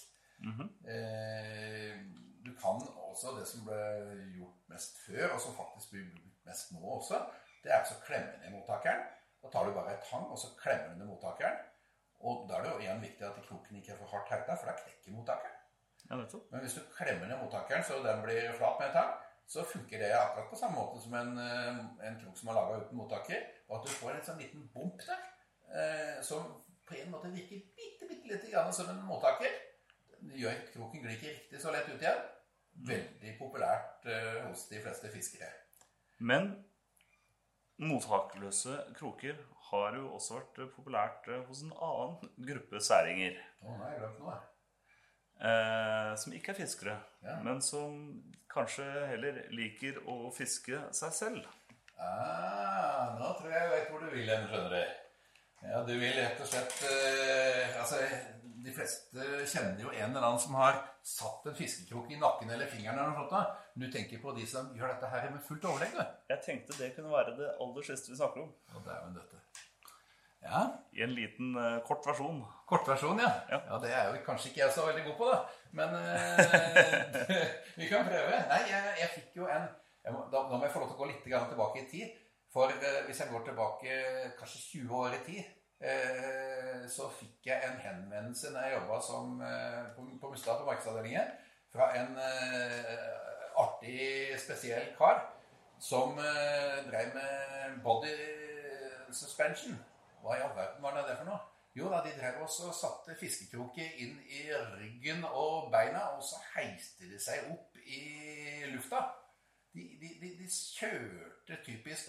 Du kan også, det som ble gjort mest før, og som faktisk blir brukt mest nå også, det altså å klemme ned mottakeren. Da tar du bare et tang, og så klemmer du ned mottakeren. Og da det jo igjen viktig at kroken ikke for hardt herta, for da knekker mottakeren. Men hvis du klemmer ned mottakeren, så den blir flat med et tang, så funker det akkurat på samme måte som en krok som er laget uten mottaker, og at du får en sånn liten bump der, som på en måte virker bitte litt som en mottaker. Det gjør at kroken glir ikke riktig så lett ut igjen. Veldig populært hos de fleste fiskere. Men mottakeløse kroker har jo også vært populært hos en annen gruppe særinger. Nei, jeg glemt noe. Som ikke fiskere, men som kanskje heller liker å fiske seg selv. Nå tror jeg vet hvor du vil hen, skjønner du. Ja, du vil rett og slett, de fleste kjenner jo en eller annen som har satt en fiskekrok i nakken eller fingeren eller noe sånt. Men du tenker på de som gjør dette her med fullt overlegg, du. Jeg tenkte det kunne være det aller siste vi snakker om. Og det jo dette. Ja. I en liten kort versjon. Kort versjon, ja. Ja, det jo kanskje ikke jeg så veldig god på da. Men vi kan prøve. Nei, jeg fikk jo da må jeg få lov til å gå litt tilbake i tid. For hvis jeg går tilbake kanskje 20 år i tid, så fikk jeg en henvendelse når jeg jobbet på Mustad på markedsavdelingen, fra en artig, spesiell kar, som drev med body suspension. Hva i all verden var det for noe? Jo da, de drev også og satte fiskekroker inn i ryggen og beina, og så heiste de seg opp i lufta. De kjørte typisk da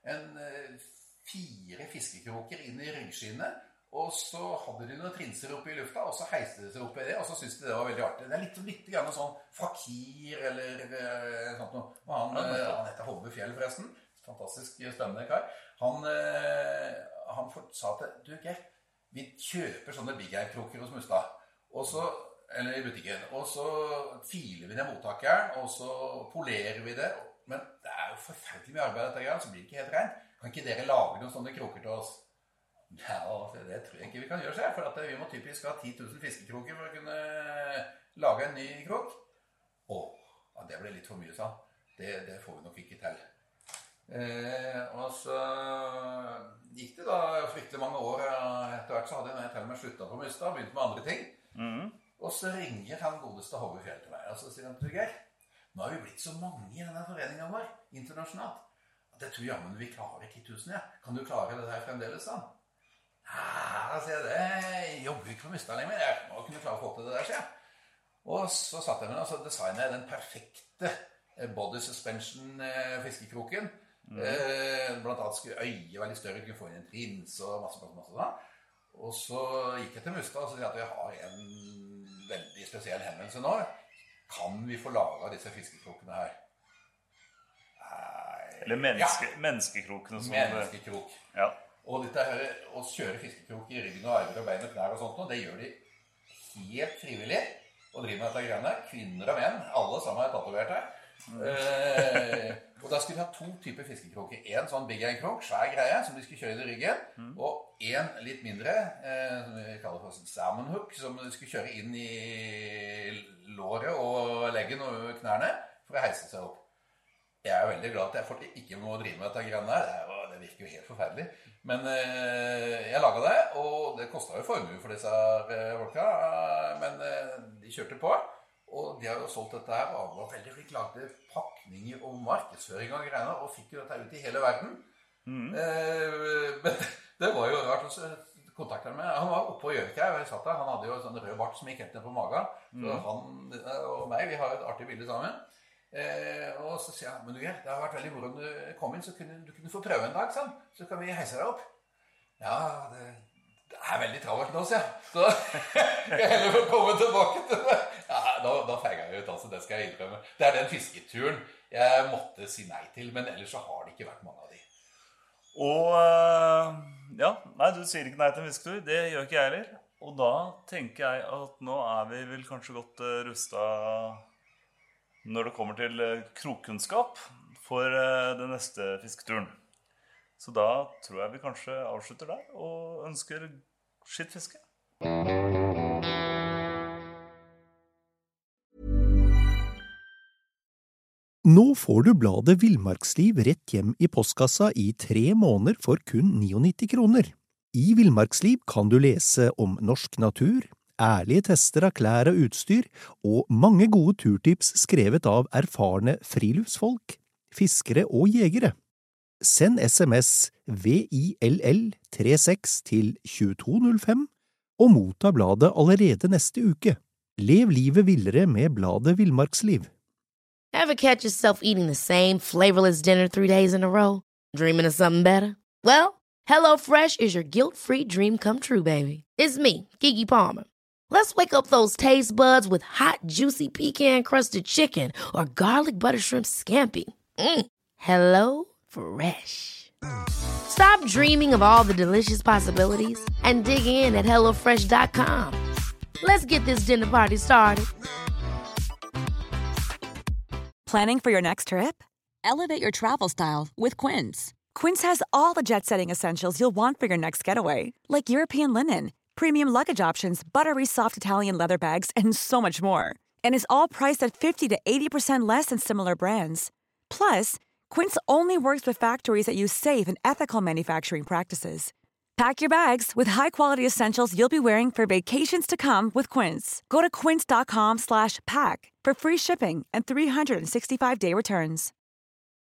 4 fiskekroker inn I ryggskinnet, og så hadde de noen trinser oppe I lufta, og så heiste de seg opp I det, og så syntes de det var veldig artig. Det litt grann sånn fakir, eller sånt noe. Og han heter Hove Fjell forresten, fantastisk spennende kar. Han sa at, du Geir, vi kjøper sånne Big Eye-kroker hos Mustad, og så, eller I butikken, og så filer vi ned mottakeren, og så polerer vi det, men det jo forferdelig mye arbeid dette grann, så blir det ikke helt rent. Kan ikke dere lage noen sånne kroker til oss? Ja, det tror jeg ikke vi kan gjøre seg, for at vi må typisk ha 10 000 fiskekroker for å kunne lage en ny krok. Ja, det ble litt for mye, sa han. Det får vi nok ikke til. Og så gikk det da fryktelig mange år. Etter hvert så hadde jeg til og med sluttet på Mustad og begynt med andre ting. Og så ringer han godeste Hove Fjell til meg, og så sier han til Geir, nå har vi blitt så mange I denne foreningen vår, internasjonalt, at jeg tror jammen vi klarer 10 000, ja. Kan du klare det der fremdeles, da? Ja, sier jeg, det jobber ikke for Mustad lenger, jeg må kunne klare å få til det der, sier jeg. Og så satt jeg med, og så designet jeg den perfekte body suspension fiskekroken. Blant annet skulle øye veldig større, kunne få inn en trins og masse sånn. Og så gikk jeg til Mustad og så sier jeg at vi har en veldig spesiell henvendelse nå. Kan vi få laget disse fiskekrokene her? Eller menneskekrokene som Menneskekrok. Ja. Og dette her, å kjøre fiskekrok I ryggen og armer og bein og knær og sånt, det gjør de helt frivillig og driver med dette greiene. Kvinner og menn, alle sammen tatovert her. Og da skulle vi ha 2 typer fiskekroker. En sånn Big Eye-krok, svær greie, som de skulle kjøre I ryggen, og en litt mindre, som vi kaller for salmon hook, som de skulle kjøre inn I låret og leggen og knærne for å heise seg opp. Jeg veldig glad at jeg ikke må drive med dette greiene her. Det virker jo helt forferdelig. Men jeg laget det, og det kostet jo formue for disse folka, men de kjørte på. Og de har jo solgt dette her, og var veldig flink, lagde pakninger og markedsføring og greiene, og fikk jo dette ut I hele verden. Men det var jo rart å kontakte ham med. Han var oppe på Gjøvik her, og jeg satt der. Han hadde jo en sånn rød bart som gikk helt ned på magen. Så han og meg, vi har et artig bilde sammen. Og så sier jeg, men du Geir, det har vært veldig moro om du kom inn, så du kunne få prøve en dag, sånn. Så kan vi heise deg opp. Ja, det veldig travelt nå, sier jeg. Så jeg heller får komme tilbake til det. Ja, da feiger jeg ut, altså, det skal jeg innrømme. Det den fisketuren jeg måtte si nei til, men ellers så har det ikke vært mange av de. Og ja, nei, du sier ikke nei til en fisketur, det gjør ikke jeg heller. Og da tenker jeg at nå vi vel kanskje godt rustet når det kommer til krokkunnskap for den neste fisketuren. Så da tror jeg vi kanskje avslutter der og ønsker skittfiske. Nå får du bladet Villmarksliv rett hjem I postkassa I 3 måneder for kun 99 kroner. I Villmarksliv kan du lese om norsk natur, ærlige tester av klær og utstyr, og mange gode turtips skrevet av erfarne friluftsfolk, fiskere og jegere. Send SMS VILL36 til 2205 og motta bladet allerede neste uke. Lev livet villere med bladet Villmarksliv. Ever catch yourself eating the same flavorless dinner 3 days in a row? Dreaming of something better? Well, HelloFresh is your guilt-free dream come true, baby. It's me, Keke Palmer. Let's wake up those taste buds with hot, juicy pecan-crusted chicken or garlic butter shrimp scampi. Hello Fresh. Stop dreaming of all the delicious possibilities and dig in at HelloFresh.com. Let's get this dinner party started. Planning for your next trip? Elevate your travel style with Quince. Quince has all the jet-setting essentials you'll want for your next getaway, like European linen, premium luggage options, buttery soft Italian leather bags, and so much more. And is all priced at 50 to 80% less than similar brands. Plus, Quince only works with factories that use safe and ethical manufacturing practices. Pack your bags with high-quality essentials you'll be wearing for vacations to come with Quince. Go to quince.com/pack for free shipping and 365-day returns.